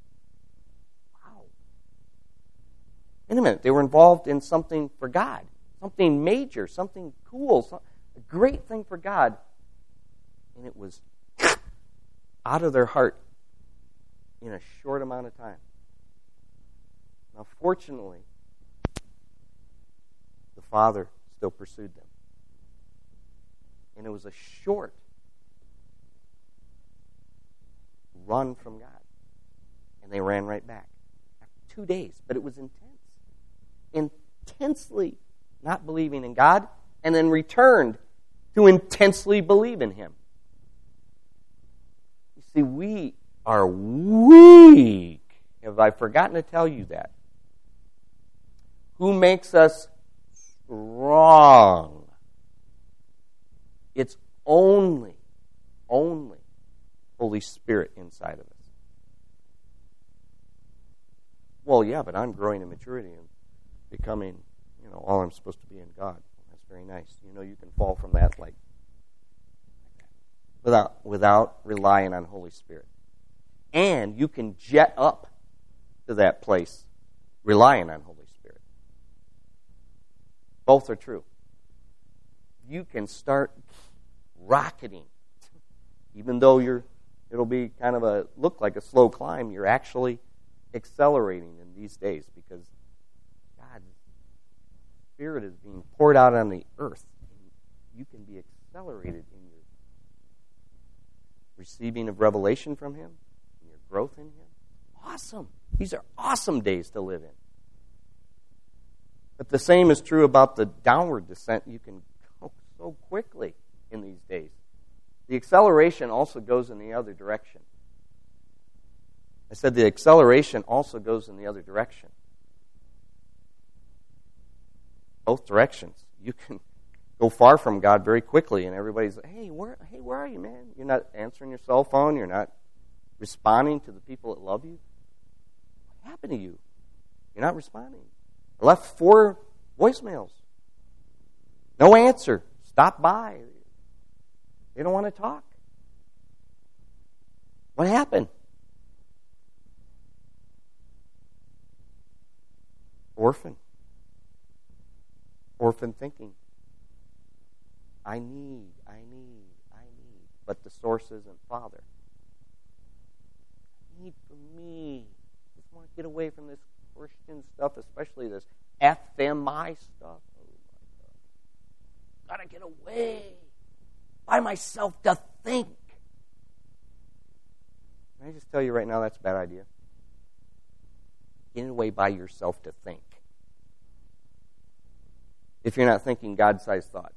Wow. Wait a minute. They were involved in something for God. something major, something cool, some, a great thing for God. And it was out of their heart in a short amount of time. Now, fortunately, the father still pursued them. And it was a short run from God. And they ran right back. After two days. But it was intense. Intensely not believing in God, and then returned to intensely believe in Him. You see, we are weak. Have I forgotten to tell you that? Who makes us strong? It's only, only Holy Spirit inside of us. Well, yeah, but I'm growing in maturity and becoming, you know, all I'm supposed to be in God. That's very nice. You know, you can fall from that like without without relying on Holy Spirit. And you can jet up to that place relying on Holy Spirit. Both are true. You can start rocketing. Even though you're it'll be kind of a look like a slow climb, you're actually accelerating in these days because God's Spirit is being poured out on the earth. You can be accelerated in your receiving of revelation from Him, in your growth in Him. Awesome. These are awesome days to live in. But the same is true about the downward descent. You can go so quickly in these days. The acceleration also goes in the other direction. I said the acceleration also goes in the other direction. Both directions. You can go far from God very quickly, and everybody's like, hey, where, hey, where are you, man? You're not answering your cell phone. You're not responding to the people that love you. What happened to you? You're not responding. I left four voicemails. No answer. Stop by. They don't want to talk. What happened? Orphan. Orphan thinking. I need, I need, I need. But the source isn't Father. I need for me. I just want to get away from this Christian stuff, especially this F M I stuff. Oh my God. Gotta get away by myself to think. Can I just tell you right now that's a bad idea? Getting away by yourself to think. If you're not thinking God-sized thoughts.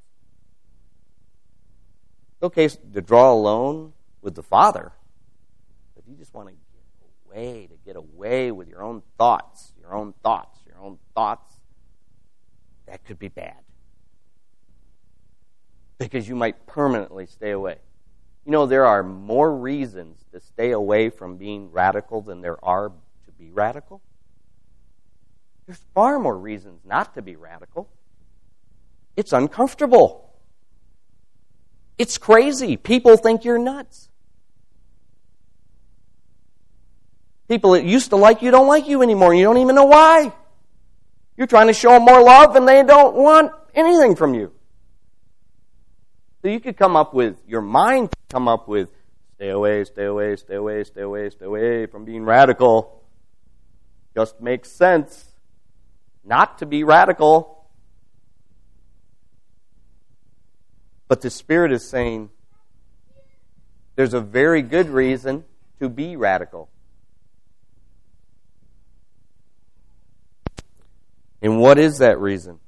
It's okay to draw alone with the Father. But you just want to get away, to get away with your own thoughts, your own thoughts, your own thoughts, that could be bad. Because you might permanently stay away. You know, there are more reasons to stay away from being radical than there are to be radical. There's far more reasons not to be radical. It's uncomfortable. It's crazy. People think you're nuts. People that used to like you don't like you anymore, and you don't even know why. You're trying to show them more love, and they don't want anything from you. So you could come up with, your mind could come up with, stay away, stay away, stay away, stay away, stay away from being radical. Just makes sense not to be radical. But the Spirit is saying, there's a very good reason to be radical. And what is that reason?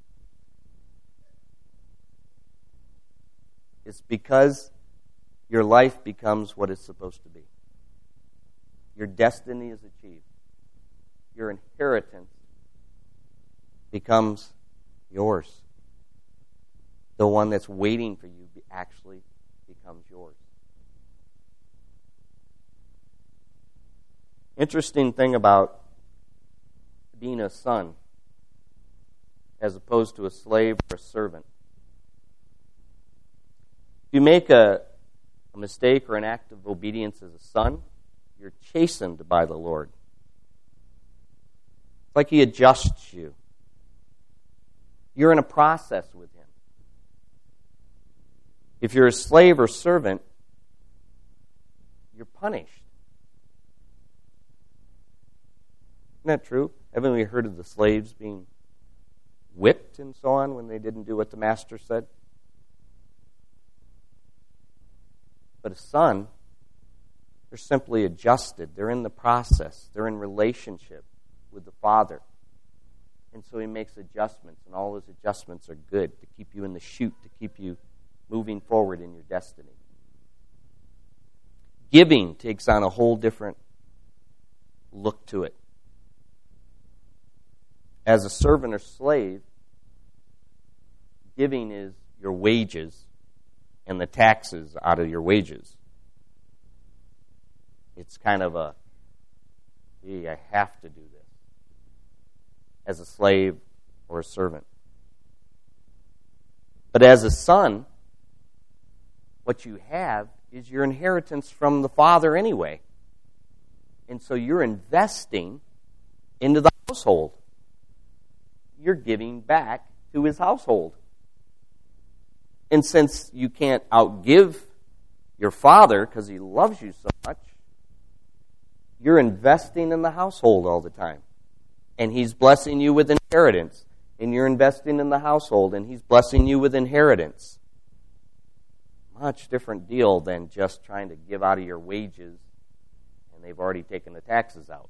It's because your life becomes what it's supposed to be. Your destiny is achieved. Your inheritance becomes yours. The one that's waiting for you actually becomes yours. Interesting thing about being a son as opposed to a slave or a servant. If you make a, a mistake or an act of obedience as a son, you're chastened by the Lord. It's like He adjusts you. You're in a process with him. If you're a slave or servant, you're punished. Isn't that true? Haven't we heard of the slaves being whipped and so on when they didn't do what the master said? But a son, they're simply adjusted. They're in the process. They're in relationship with the Father. And so he makes adjustments, and all those adjustments are good to keep you in the chute, to keep you moving forward in your destiny. Giving takes on a whole different look to it. As a servant or slave, giving is your wages and the taxes out of your wages. It's kind of a, gee, I have to do this as a slave or a servant. But as a son, what you have is your inheritance from the Father anyway. And so you're investing into the household. You're giving back to his household. And since you can't outgive your Father because he loves you so much, you're investing in the household all the time. And he's blessing you with inheritance. And you're investing in the household, and he's blessing you with inheritance. Much different deal than just trying to give out of your wages, and they've already taken the taxes out.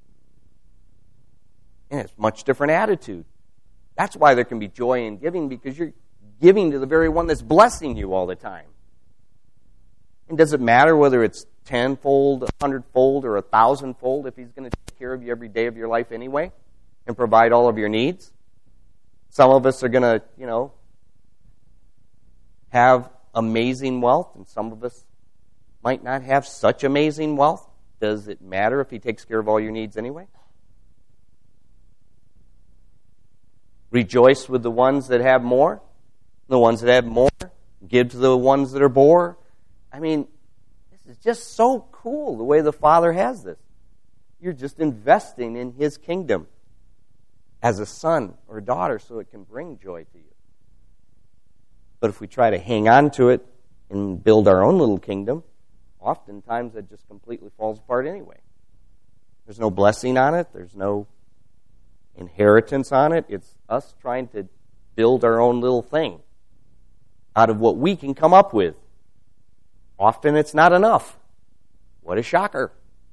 And it's a much different attitude. That's why there can be joy in giving, because you're giving to the very one that's blessing you all the time. And does it matter whether it's tenfold, a hundredfold, or a thousandfold if he's going to take care of you every day of your life anyway and provide all of your needs? Some of us are going to, you know, have amazing wealth, and some of us might not have such amazing wealth. Does it matter if he takes care of all your needs anyway? Rejoice with the ones that have more. The ones that have more, give to the ones that are poor. I mean, this is just so cool the way the Father has this. You're just investing in his kingdom as a son or daughter so it can bring joy to you. But if we try to hang on to it and build our own little kingdom, oftentimes it just completely falls apart anyway. There's no blessing on it. There's no inheritance on it. It's us trying to build our own little thing out of what we can come up with. Often it's not enough. What a shocker.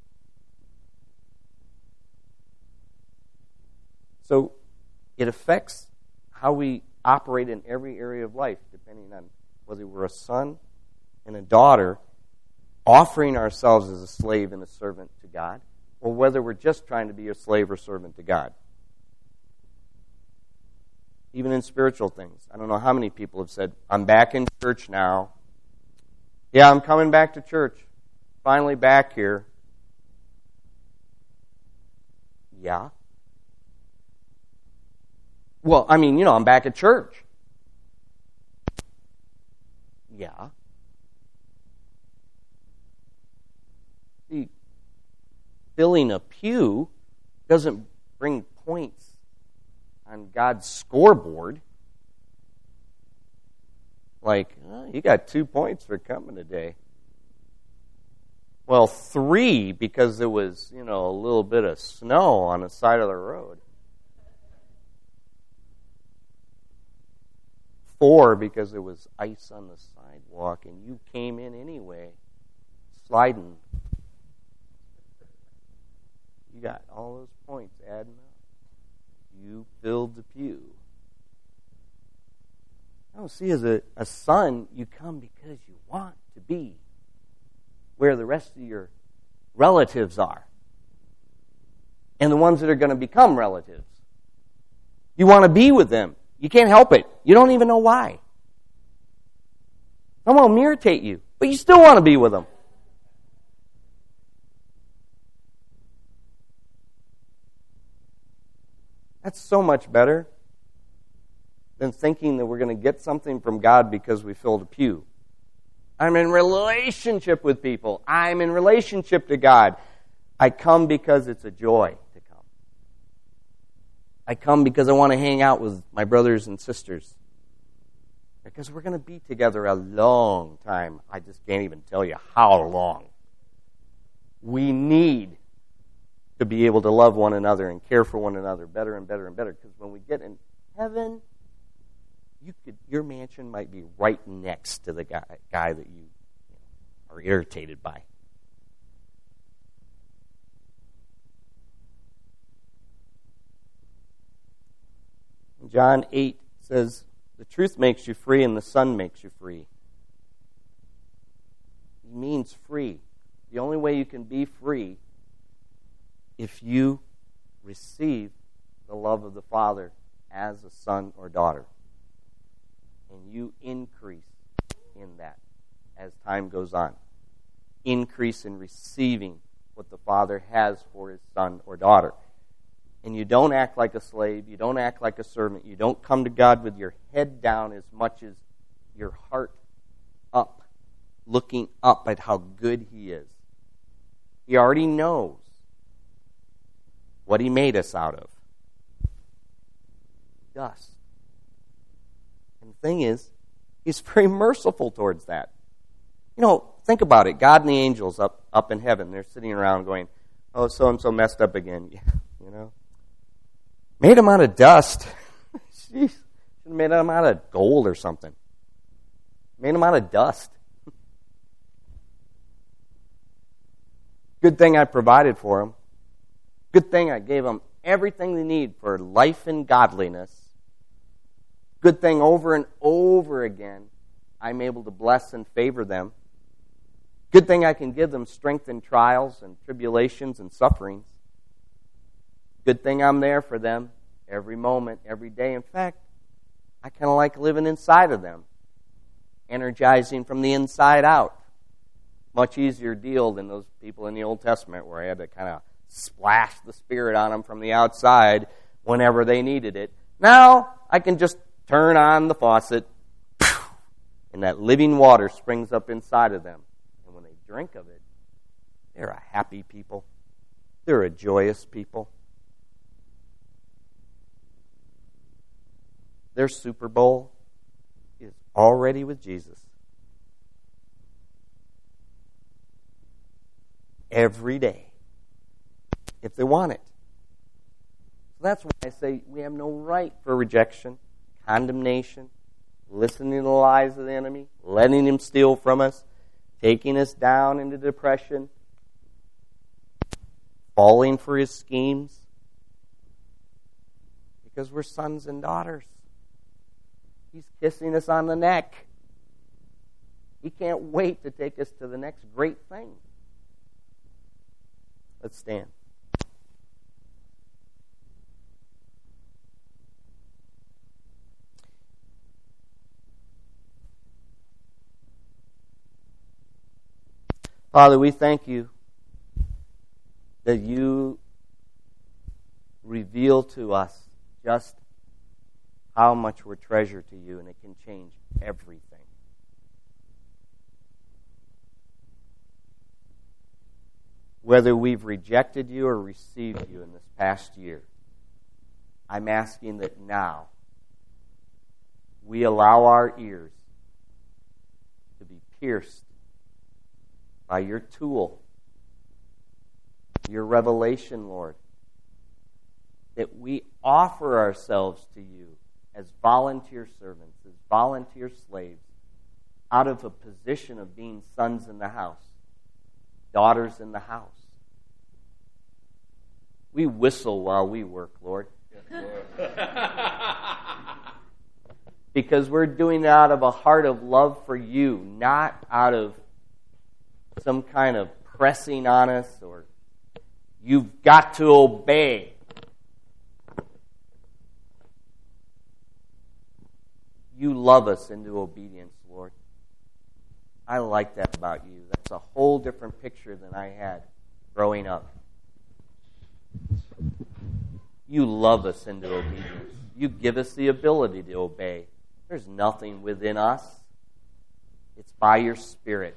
So it affects how we operate in every area of life, depending on whether we're a son and a daughter, offering ourselves as a slave and a servant to God, or whether we're just trying to be a slave or servant to God. Even in spiritual things. I don't know how many people have said, I'm back in church now. Yeah, I'm coming back to church. Finally back here. Yeah. Well, I mean, you know, I'm back at church. Yeah. See, filling a pew doesn't bring points on God's scoreboard. Like, oh, you got two points for coming today. Well, three because there was, you know, a little bit of snow on the side of the road. Four because there was ice on the sidewalk and you came in anyway, sliding. You got all those points adding up. You filled the pew. Oh, see, as a, a son, you come because you want to be where the rest of your relatives are. And the ones that are going to become relatives. You want to be with them. You can't help it. You don't even know why. Some of them irritate you, but you still want to be with them. That's so much better than thinking that we're going to get something from God because we filled a pew. I'm in relationship with people. I'm in relationship to God. I come because it's a joy to come. I come because I want to hang out with my brothers and sisters. Because we're going to be together a long time. I just can't even tell you how long. We need to be able to love one another and care for one another better and better and better. Because when we get in heaven, you could your mansion might be right next to the guy, guy that you are irritated by. John eight says, the truth makes you free and the Son makes you free. It means free. The only way you can be free if you receive the love of the Father as a son or daughter. And you increase in that as time goes on. Increase in receiving what the Father has for his son or daughter. And you don't act like a slave. You don't act like a servant. You don't come to God with your head down as much as your heart up, looking up at how good he is. He already knows what he made us out of. Dust. And the thing is, he's very merciful towards that. You know, think about it. God and the angels up, up in heaven, they're sitting around going, oh, so-and-so messed up again. You know? Made him out of dust. Jeez. Should have made him out of gold or something. Made him out of dust. Good thing I provided for him. Good thing I gave them everything they need for life and godliness. Good thing over and over again, I'm able to bless and favor them. Good thing I can give them strength in trials and tribulations and sufferings. Good thing I'm there for them every moment, every day. In fact, I kind of like living inside of them, energizing from the inside out. Much easier deal than those people in the Old Testament where I had to kind of splash the Spirit on them from the outside whenever they needed it. Now, I can just turn on the faucet, and that living water springs up inside of them. And when they drink of it, they're a happy people. They're a joyous people. Their Super Bowl is already with Jesus. Every day. If they want it. So that's why I say we have no right for rejection, condemnation, listening to the lies of the enemy, letting him steal from us, taking us down into depression, falling for his schemes. Because we're sons and daughters. He's kissing us on the neck. He can't wait to take us to the next great thing. Let's stand. Father, we thank you that you reveal to us just how much we're treasured to you, and it can change everything. Whether we've rejected you or received you in this past year, I'm asking that now we allow our ears to be pierced by your tool, your revelation, Lord, that we offer ourselves to you as volunteer servants, as volunteer slaves, out of a position of being sons in the house, daughters in the house. We whistle while we work, Lord. Yes, Lord. Because we're doing it out of a heart of love for you, not out of some kind of pressing on us or you've got to obey. You love us into obedience, Lord. I like that about you. That's a whole different picture than I had growing up. You love us into obedience. You give us the ability to obey. There's nothing within us. It's by your Spirit.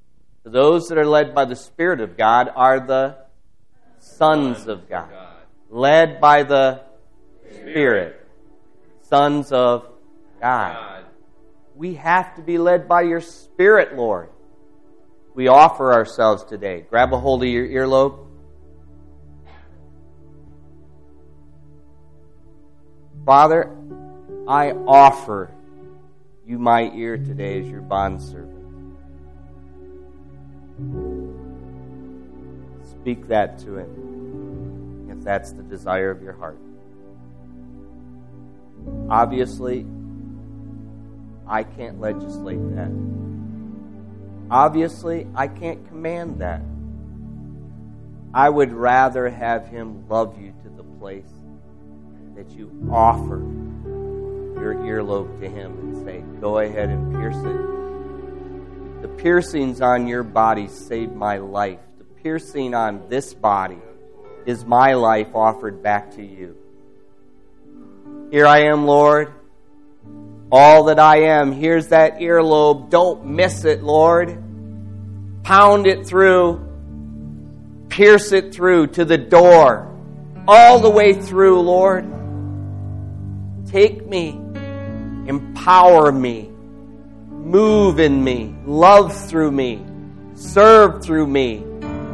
Those that are led by the Spirit of God are the sons of God. led by the Spirit, sons of God. We have to be led by your Spirit, Lord. We offer ourselves today. Grab a hold of your earlobe. Father, I offer you my ear today as your bondservant. Speak that to him, if that's the desire of your heart. Obviously, I can't legislate that. Obviously, I can't command that. I would rather have him love you to the place that you offer your earlobe to him and say, go ahead and pierce it. The piercings on your body saved my life. The piercing on this body is my life offered back to you. Here I am, Lord. All that I am. Here's that earlobe. Don't miss it, Lord. Pound it through. Pierce it through to the door. All the way through, Lord. Take me. Empower me. Move in me. Love through me. Serve through me.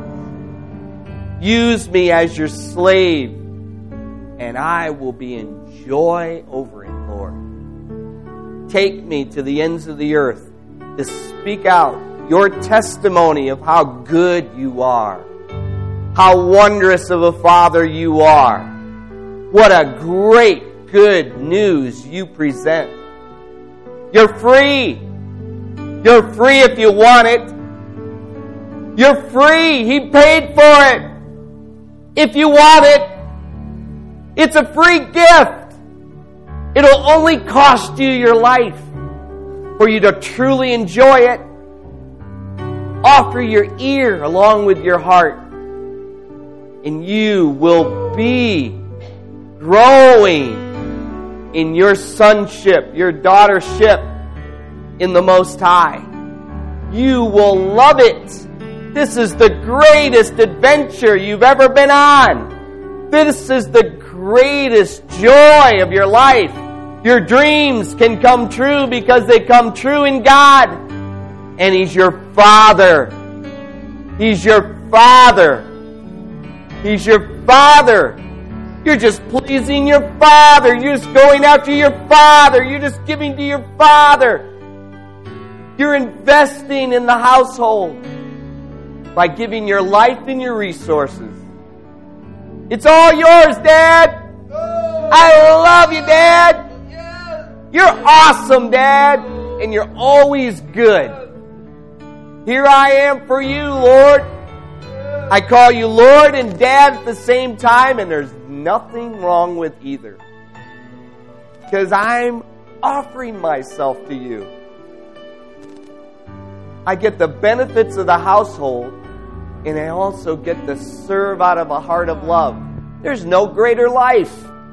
Use me as your slave. And I will be in joy over it, Lord. Take me to the ends of the earth to speak out your testimony of how good you are. How wondrous of a Father you are. What a great, good news you present. You're free. You're free if you want it. You're free. He paid for it. If you want it, it's a free gift. It'll only cost you your life for you to truly enjoy it. Offer your ear along with your heart, and you will be growing in your sonship, your daughtership in the Most High. You will love it. This is the greatest adventure you've ever been on. This is the greatest joy of your life. Your dreams can come true because they come true in God. And He's your Father. He's your Father. He's your Father. You're just pleasing your Father. You're just going after your Father. You're just giving to your Father. You're investing in the household by giving your life and your resources. It's all yours, Dad. I love you, Dad. You're awesome, Dad. And you're always good. Here I am for you, Lord. I call you Lord and Dad at the same time, and there's nothing wrong with either. Because I'm offering myself to you. I get the benefits of the household, and I also get to serve out of a heart of love. There's no greater life.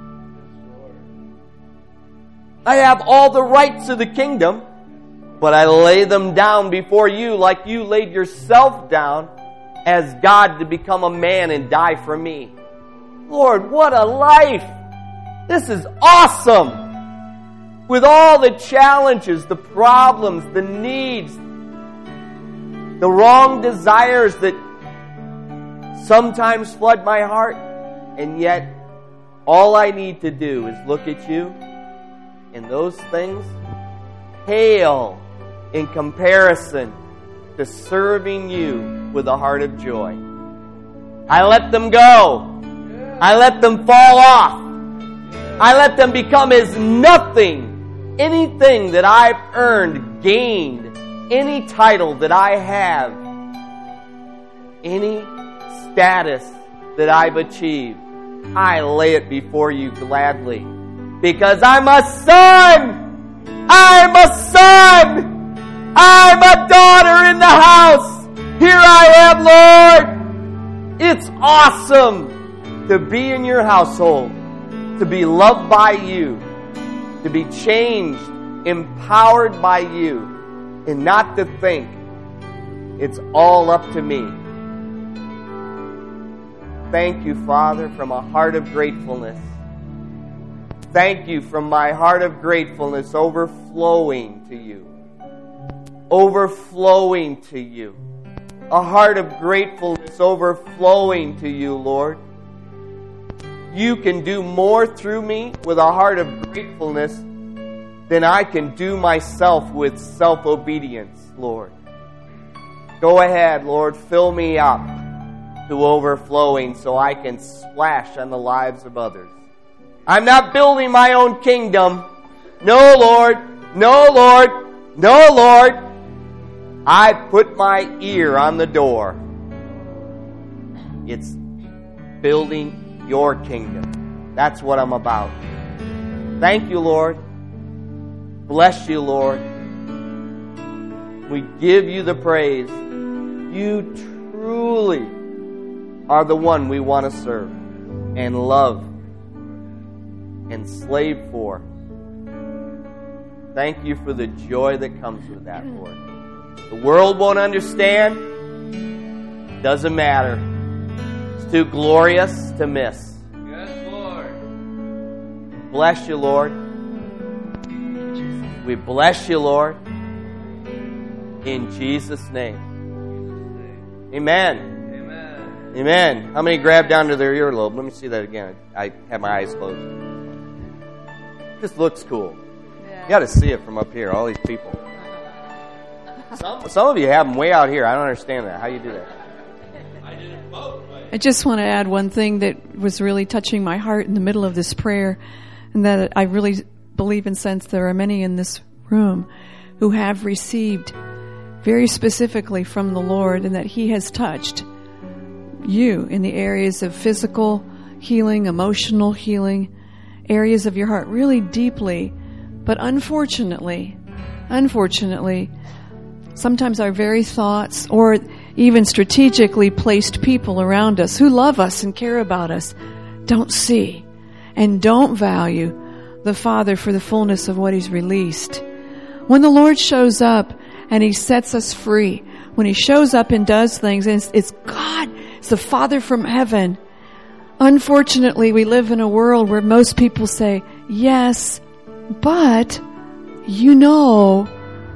I have all the rights of the kingdom, but I lay them down before you like you laid yourself down as God to become a man and die for me. Lord, what a life! This is awesome! With all the challenges, the problems, the needs, the wrong desires that sometimes flood my heart, and yet all I need to do is look at you, and those things pale in comparison to serving you with a heart of joy. I let them go. I let them fall off. I let them become as nothing. Anything that I've earned, gained, any title that I have, any status that I've achieved, I lay it before you gladly. Because I'm a son! I'm a son! I'm a daughter in the house! Here I am, Lord! It's awesome to be in your household, to be loved by you, to be changed, empowered by you, and not to think it's all up to me. thank you, Father, from a heart of gratefulness. Thank you from my heart of gratefulness overflowing to you. Overflowing to you. A heart of gratefulness overflowing to you, Lord. You can do more through me with a heart of gratefulness than I can do myself with self-obedience, Lord. Go ahead, Lord, fill me up to overflowing so I can splash on the lives of others. I'm not building my own kingdom. No, Lord. No, Lord. No, Lord. I put my ear on the door. It's building your kingdom. That's what I'm about. Thank you, Lord. Bless you, Lord. We give you the praise. You truly are the one we want to serve and love and slave for. Thank you for the joy that comes with that, Lord. The world won't understand. Doesn't matter. It's too glorious to miss. Yes, Lord. Bless you, Lord. We bless you, Lord. In Jesus' name. Amen. Amen. Amen. How many grabbed down to their earlobe? Let me see that again. I have my eyes closed. This looks cool. Yeah. You got to see it from up here, all these people. Some, some of you have them way out here. I don't understand that. How you do that? I didn't vote. But... I just want to add one thing that was really touching my heart in the middle of this prayer, and that I really believe and sense there are many in this room who have received very specifically from the Lord, and that He has touched you in the areas of physical healing, emotional healing, areas of your heart really deeply. But unfortunately, unfortunately, sometimes our very thoughts or even strategically placed people around us who love us and care about us don't see and don't value the Father for the fullness of what He's released. When the Lord shows up and He sets us free, when He shows up and does things, and it's, it's God, it's the Father from heaven. Unfortunately, we live in a world where most people say, yes, but you know,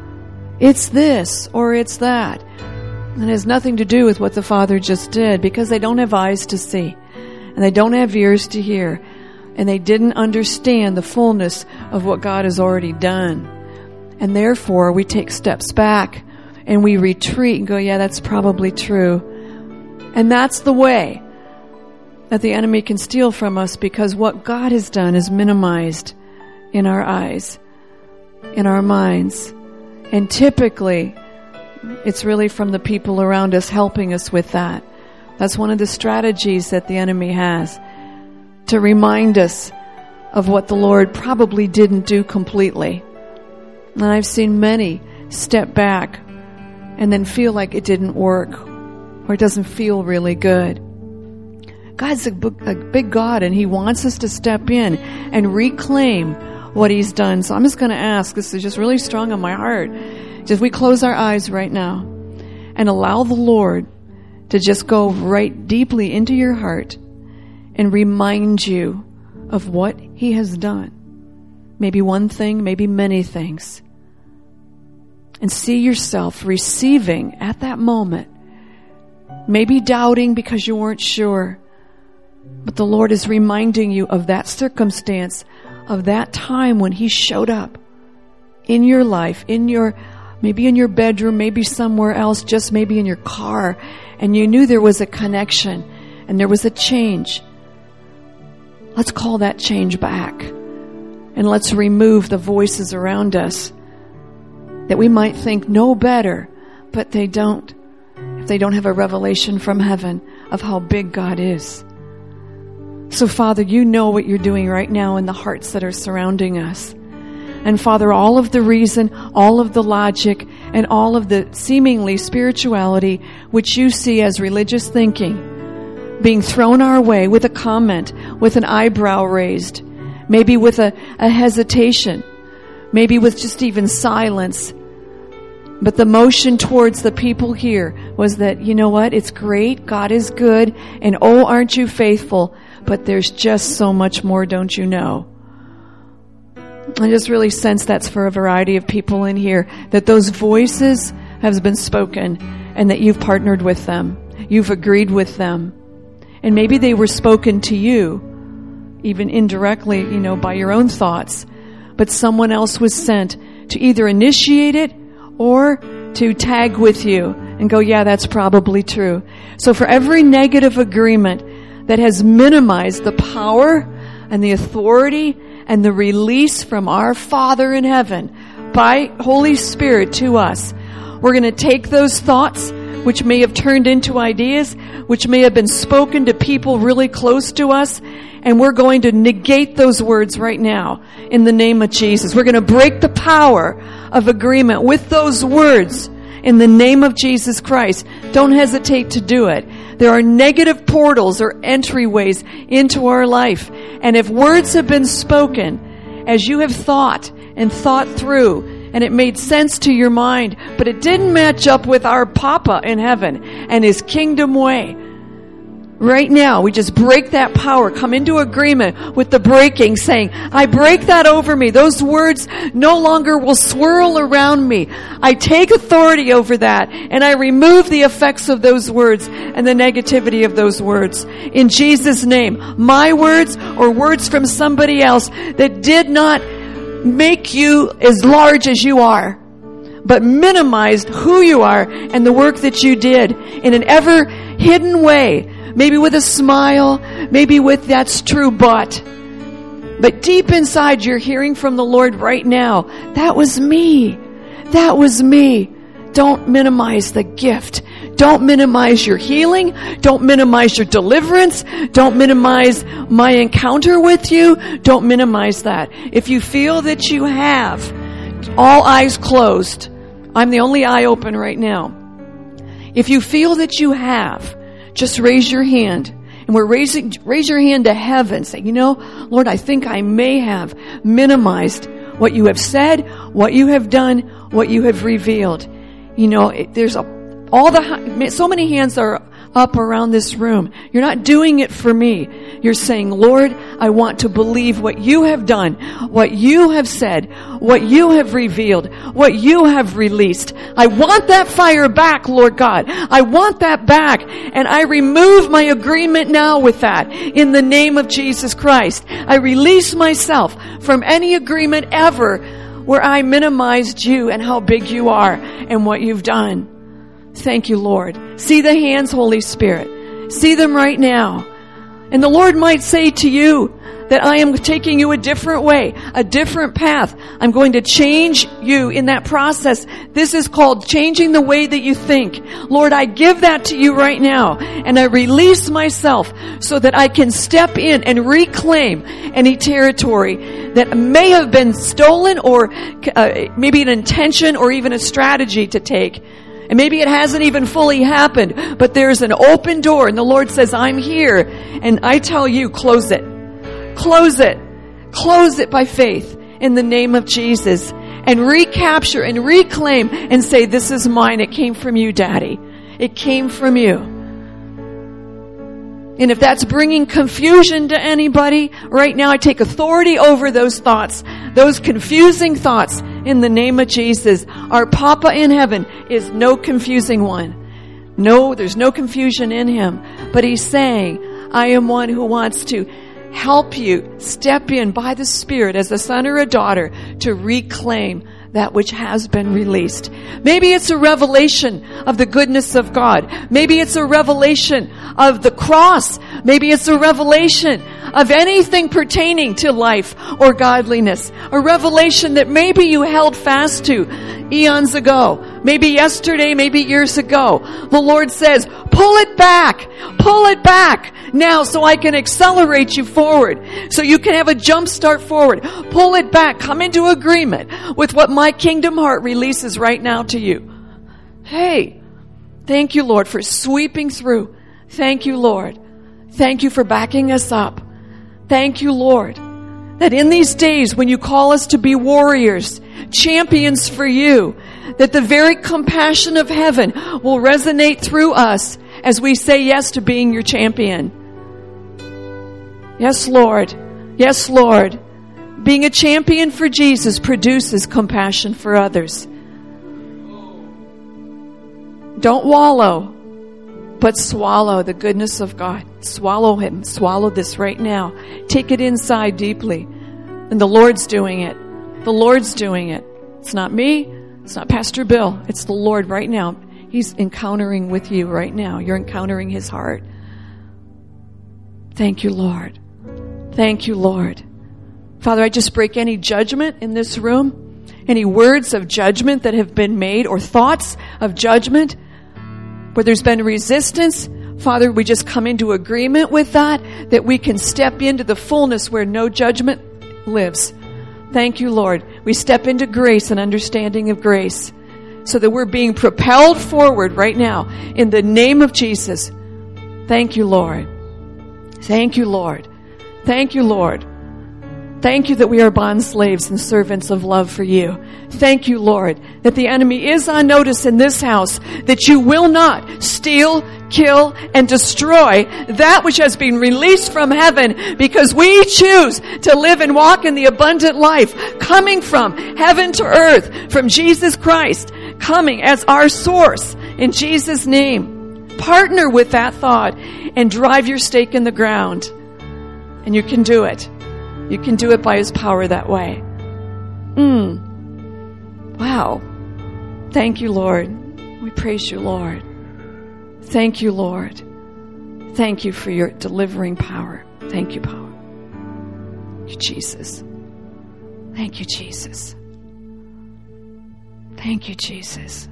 it's this or it's that. And it has nothing to do with what the Father just did, because they don't have eyes to see and they don't have ears to hear, and they didn't understand the fullness of what God has already done. And therefore, we take steps back and we retreat and go, yeah, that's probably true. And that's the way that the enemy can steal from us, because what God has done is minimized in our eyes, in our minds. And typically, it's really from the people around us helping us with that. That's one of the strategies that the enemy has, to remind us of what the Lord probably didn't do completely. And I've seen many step back and then feel like it didn't work, or it doesn't feel really good. God's a big God, and He wants us to step in and reclaim what He's done. So I'm just going to ask, this is just really strong on my heart, just we close our eyes right now and allow the Lord to just go right deeply into your heart and remind you of what He has done. Maybe one thing, maybe many things. And see yourself receiving at that moment. Maybe doubting because you weren't sure. But the Lord is reminding you of that circumstance, of that time when He showed up in your life, in your, maybe in your bedroom, maybe somewhere else, just maybe in your car, and you knew there was a connection and there was a change. Let's call that change back, and let's remove the voices around us that we might think know better, but they don't, if they don't have a revelation from heaven of how big God is. So, Father, you know what you're doing right now in the hearts that are surrounding us. And, Father, all of the reason, all of the logic, and all of the seemingly spirituality which you see as religious thinking being thrown our way with a comment, with an eyebrow raised, maybe with a, a hesitation, maybe with just even silence. But the motion towards the people here was that, you know what, it's great, God is good, and oh, aren't you faithful, but there's just so much more, don't you know? I just really sense that's for a variety of people in here, that those voices have been spoken and that you've partnered with them. You've agreed with them. And maybe they were spoken to you, even indirectly, you know, by your own thoughts. But someone else was sent to either initiate it or to tag with you and go, yeah, that's probably true. So for every negative agreement that has minimized the power and the authority and the release from our Father in heaven by Holy Spirit to us, we're going to take those thoughts, which may have turned into ideas, which may have been spoken to people really close to us, and we're going to negate those words right now in the name of Jesus. We're going to break the power of agreement with those words in the name of Jesus Christ. Don't hesitate to do it. There are negative portals or entryways into our life. And if words have been spoken as you have thought and thought through, and it made sense to your mind, but it didn't match up with our Papa in heaven and His kingdom way, right now, we just break that power, come into agreement with the breaking, saying, I break that over me. Those words no longer will swirl around me. I take authority over that, and I remove the effects of those words and the negativity of those words. In Jesus' name, my words or words from somebody else that did not make you as large as you are, but minimized who you are and the work that you did in an ever hidden way. Maybe with a smile, maybe with that's true, but. But deep inside you're hearing from the Lord right now, that was me. That was me. Don't minimize the gift. Don't minimize your healing. Don't minimize your deliverance. Don't minimize my encounter with you. Don't minimize that. If you feel that you have, all eyes closed. I'm the only eye open right now. If you feel that you have, just raise your hand. And we're raising, raise your hand to heaven. Say, you know, Lord, I think I may have minimized what you have said, what you have done, what you have revealed. You know, it, there's a, all the, so many hands are up around this room. You're not doing it for me. You're saying, Lord, I want to believe what you have done, what you have said, what you have revealed, what you have released. I want that fire back, Lord God. I want that back. And I remove my agreement now with that in the name of Jesus Christ. I release myself from any agreement ever where I minimized you and how big you are and what you've done. Thank you, Lord. See the hands, Holy Spirit. See them right now. And the Lord might say to you that I am taking you a different way, a different path. I'm going to change you in that process. This is called changing the way that you think. Lord, I give that to you right now. And I release myself so that I can step in and reclaim any territory that may have been stolen or uh, maybe an intention or even a strategy to take. And maybe it hasn't even fully happened, but there's an open door and the Lord says, I'm here. And I tell you, close it. Close it. Close it by faith in the name of Jesus. And recapture and reclaim and say, this is mine. It came from you, Daddy. It came from you. And if that's bringing confusion to anybody, right now I take authority over those thoughts, those confusing thoughts in the name of Jesus. Our Papa in heaven is no confusing one. No, there's no confusion in Him. But He's saying, I am one who wants to help you step in by the Spirit as a son or a daughter to reclaim that which has been released. Maybe it's a revelation of the goodness of God. Maybe it's a revelation of the cross. Maybe it's a revelation of anything pertaining to life or godliness. A revelation that maybe you held fast to eons ago. Maybe yesterday, maybe years ago. The Lord says, pull it back. Pull it back now so I can accelerate you forward. So you can have a jump start forward. Pull it back. Come into agreement with what my kingdom heart releases right now to you. Hey, thank you, Lord, for sweeping through. Thank you, Lord. Thank you for backing us up. Thank you, Lord, that in these days when you call us to be warriors, champions for you, that the very compassion of heaven will resonate through us as we say yes to being your champion. Yes, Lord. Yes, Lord. Being a champion for Jesus produces compassion for others. Don't wallow, but swallow the goodness of God. Swallow Him. Swallow this right now. Take it inside deeply. And the Lord's doing it. The Lord's doing it. It's not me. It's not Pastor Bill. It's the Lord right now. He's encountering with you right now. You're encountering His heart. Thank you, Lord. Thank you, Lord. Father, I just break any judgment in this room, any words of judgment that have been made or thoughts of judgment where there's been resistance. Father, we just come into agreement with that, that we can step into the fullness where no judgment lives. Thank you, Lord. We step into grace and understanding of grace so that we're being propelled forward right now in the name of Jesus. Thank you, Lord. Thank you, Lord. Thank you, Lord. Thank you that we are bond slaves and servants of love for you. Thank you, Lord, that the enemy is on notice in this house, that you will not steal, kill, and destroy that which has been released from heaven, because we choose to live and walk in the abundant life coming from heaven to earth, from Jesus Christ, coming as our source in Jesus' name. Partner with that thought and drive your stake in the ground. And you can do it. You can do it by His power that way. Mm. Wow. Thank you, Lord. We praise you, Lord. Thank you, Lord. Thank you for your delivering power. Thank you, power. Thank you, Jesus. Thank you, Jesus. Thank you, Jesus.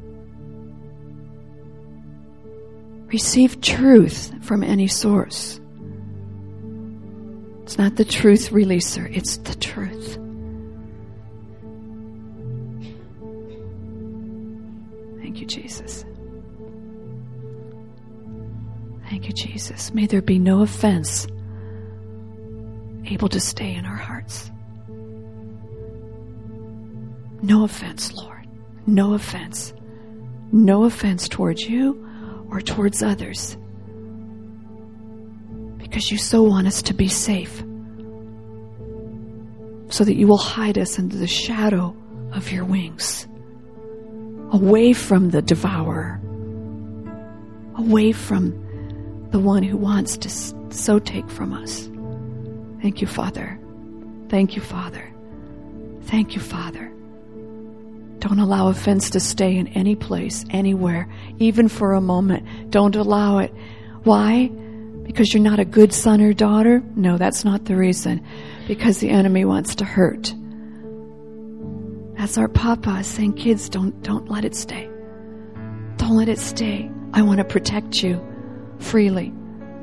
Receive truth from any source. It's not the truth releaser, it's the truth. Thank you, Jesus. Thank you, Jesus. May there be no offense able to stay in our hearts. No offense, Lord. No offense. No offense towards you or towards others. Because you so want us to be safe, so that you will hide us under the shadow of your wings, away from the devourer, away from the one who wants to so take from us. Thank you, Father. Thank you, Father. Thank you, Father. Don't allow offense to stay in any place, anywhere, even for a moment. Don't allow it. Why? Because you're not a good son or daughter? No, that's not the reason. Because the enemy wants to hurt. That's our Papa saying, kids, don't, don't let it stay. Don't let it stay. I want to protect you freely.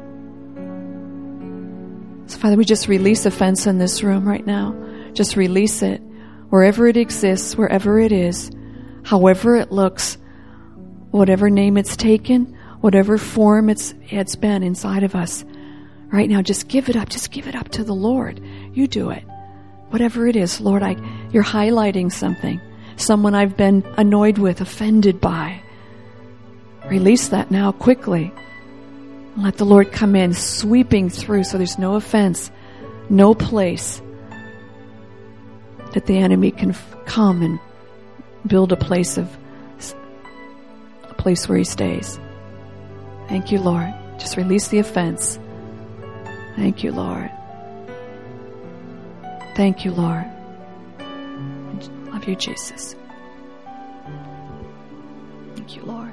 So, Father, we just release offense in this room right now. Just release it. Wherever it exists, wherever it is, however it looks, whatever name it's taken, whatever form it's it's been inside of us. Right now, just give it up. Just give it up to the Lord. You do it. Whatever it is, Lord, I you're highlighting something. Someone I've been annoyed with, offended by. Release that now quickly. Let the Lord come in, sweeping through so there's no offense, no place that the enemy can f- come and build a place of a place where he stays. Thank you, Lord. Just release the offense. Thank you, Lord. Thank you, Lord. Love you, Jesus. Thank you, Lord.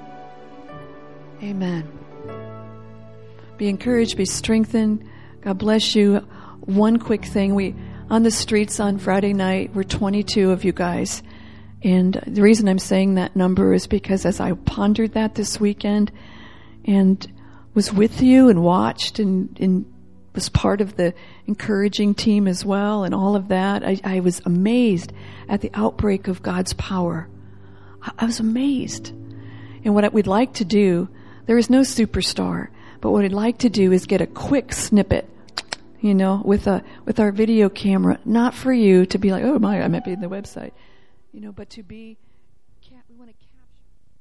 Amen. Be encouraged, be strengthened. God bless you. One quick thing. We, on the streets on Friday night, we're twenty-two of you guys. And the reason I'm saying that number is because as I pondered that this weekend and was with you and watched and, and was part of the encouraging team as well and all of that, I, I was amazed at the outbreak of God's power. I, I was amazed. And what we'd like to do, there is no superstar, but what I'd like to do is get a quick snippet, you know, with a with our video camera, not for you to be like, oh my, I might be in the website, you know, but to be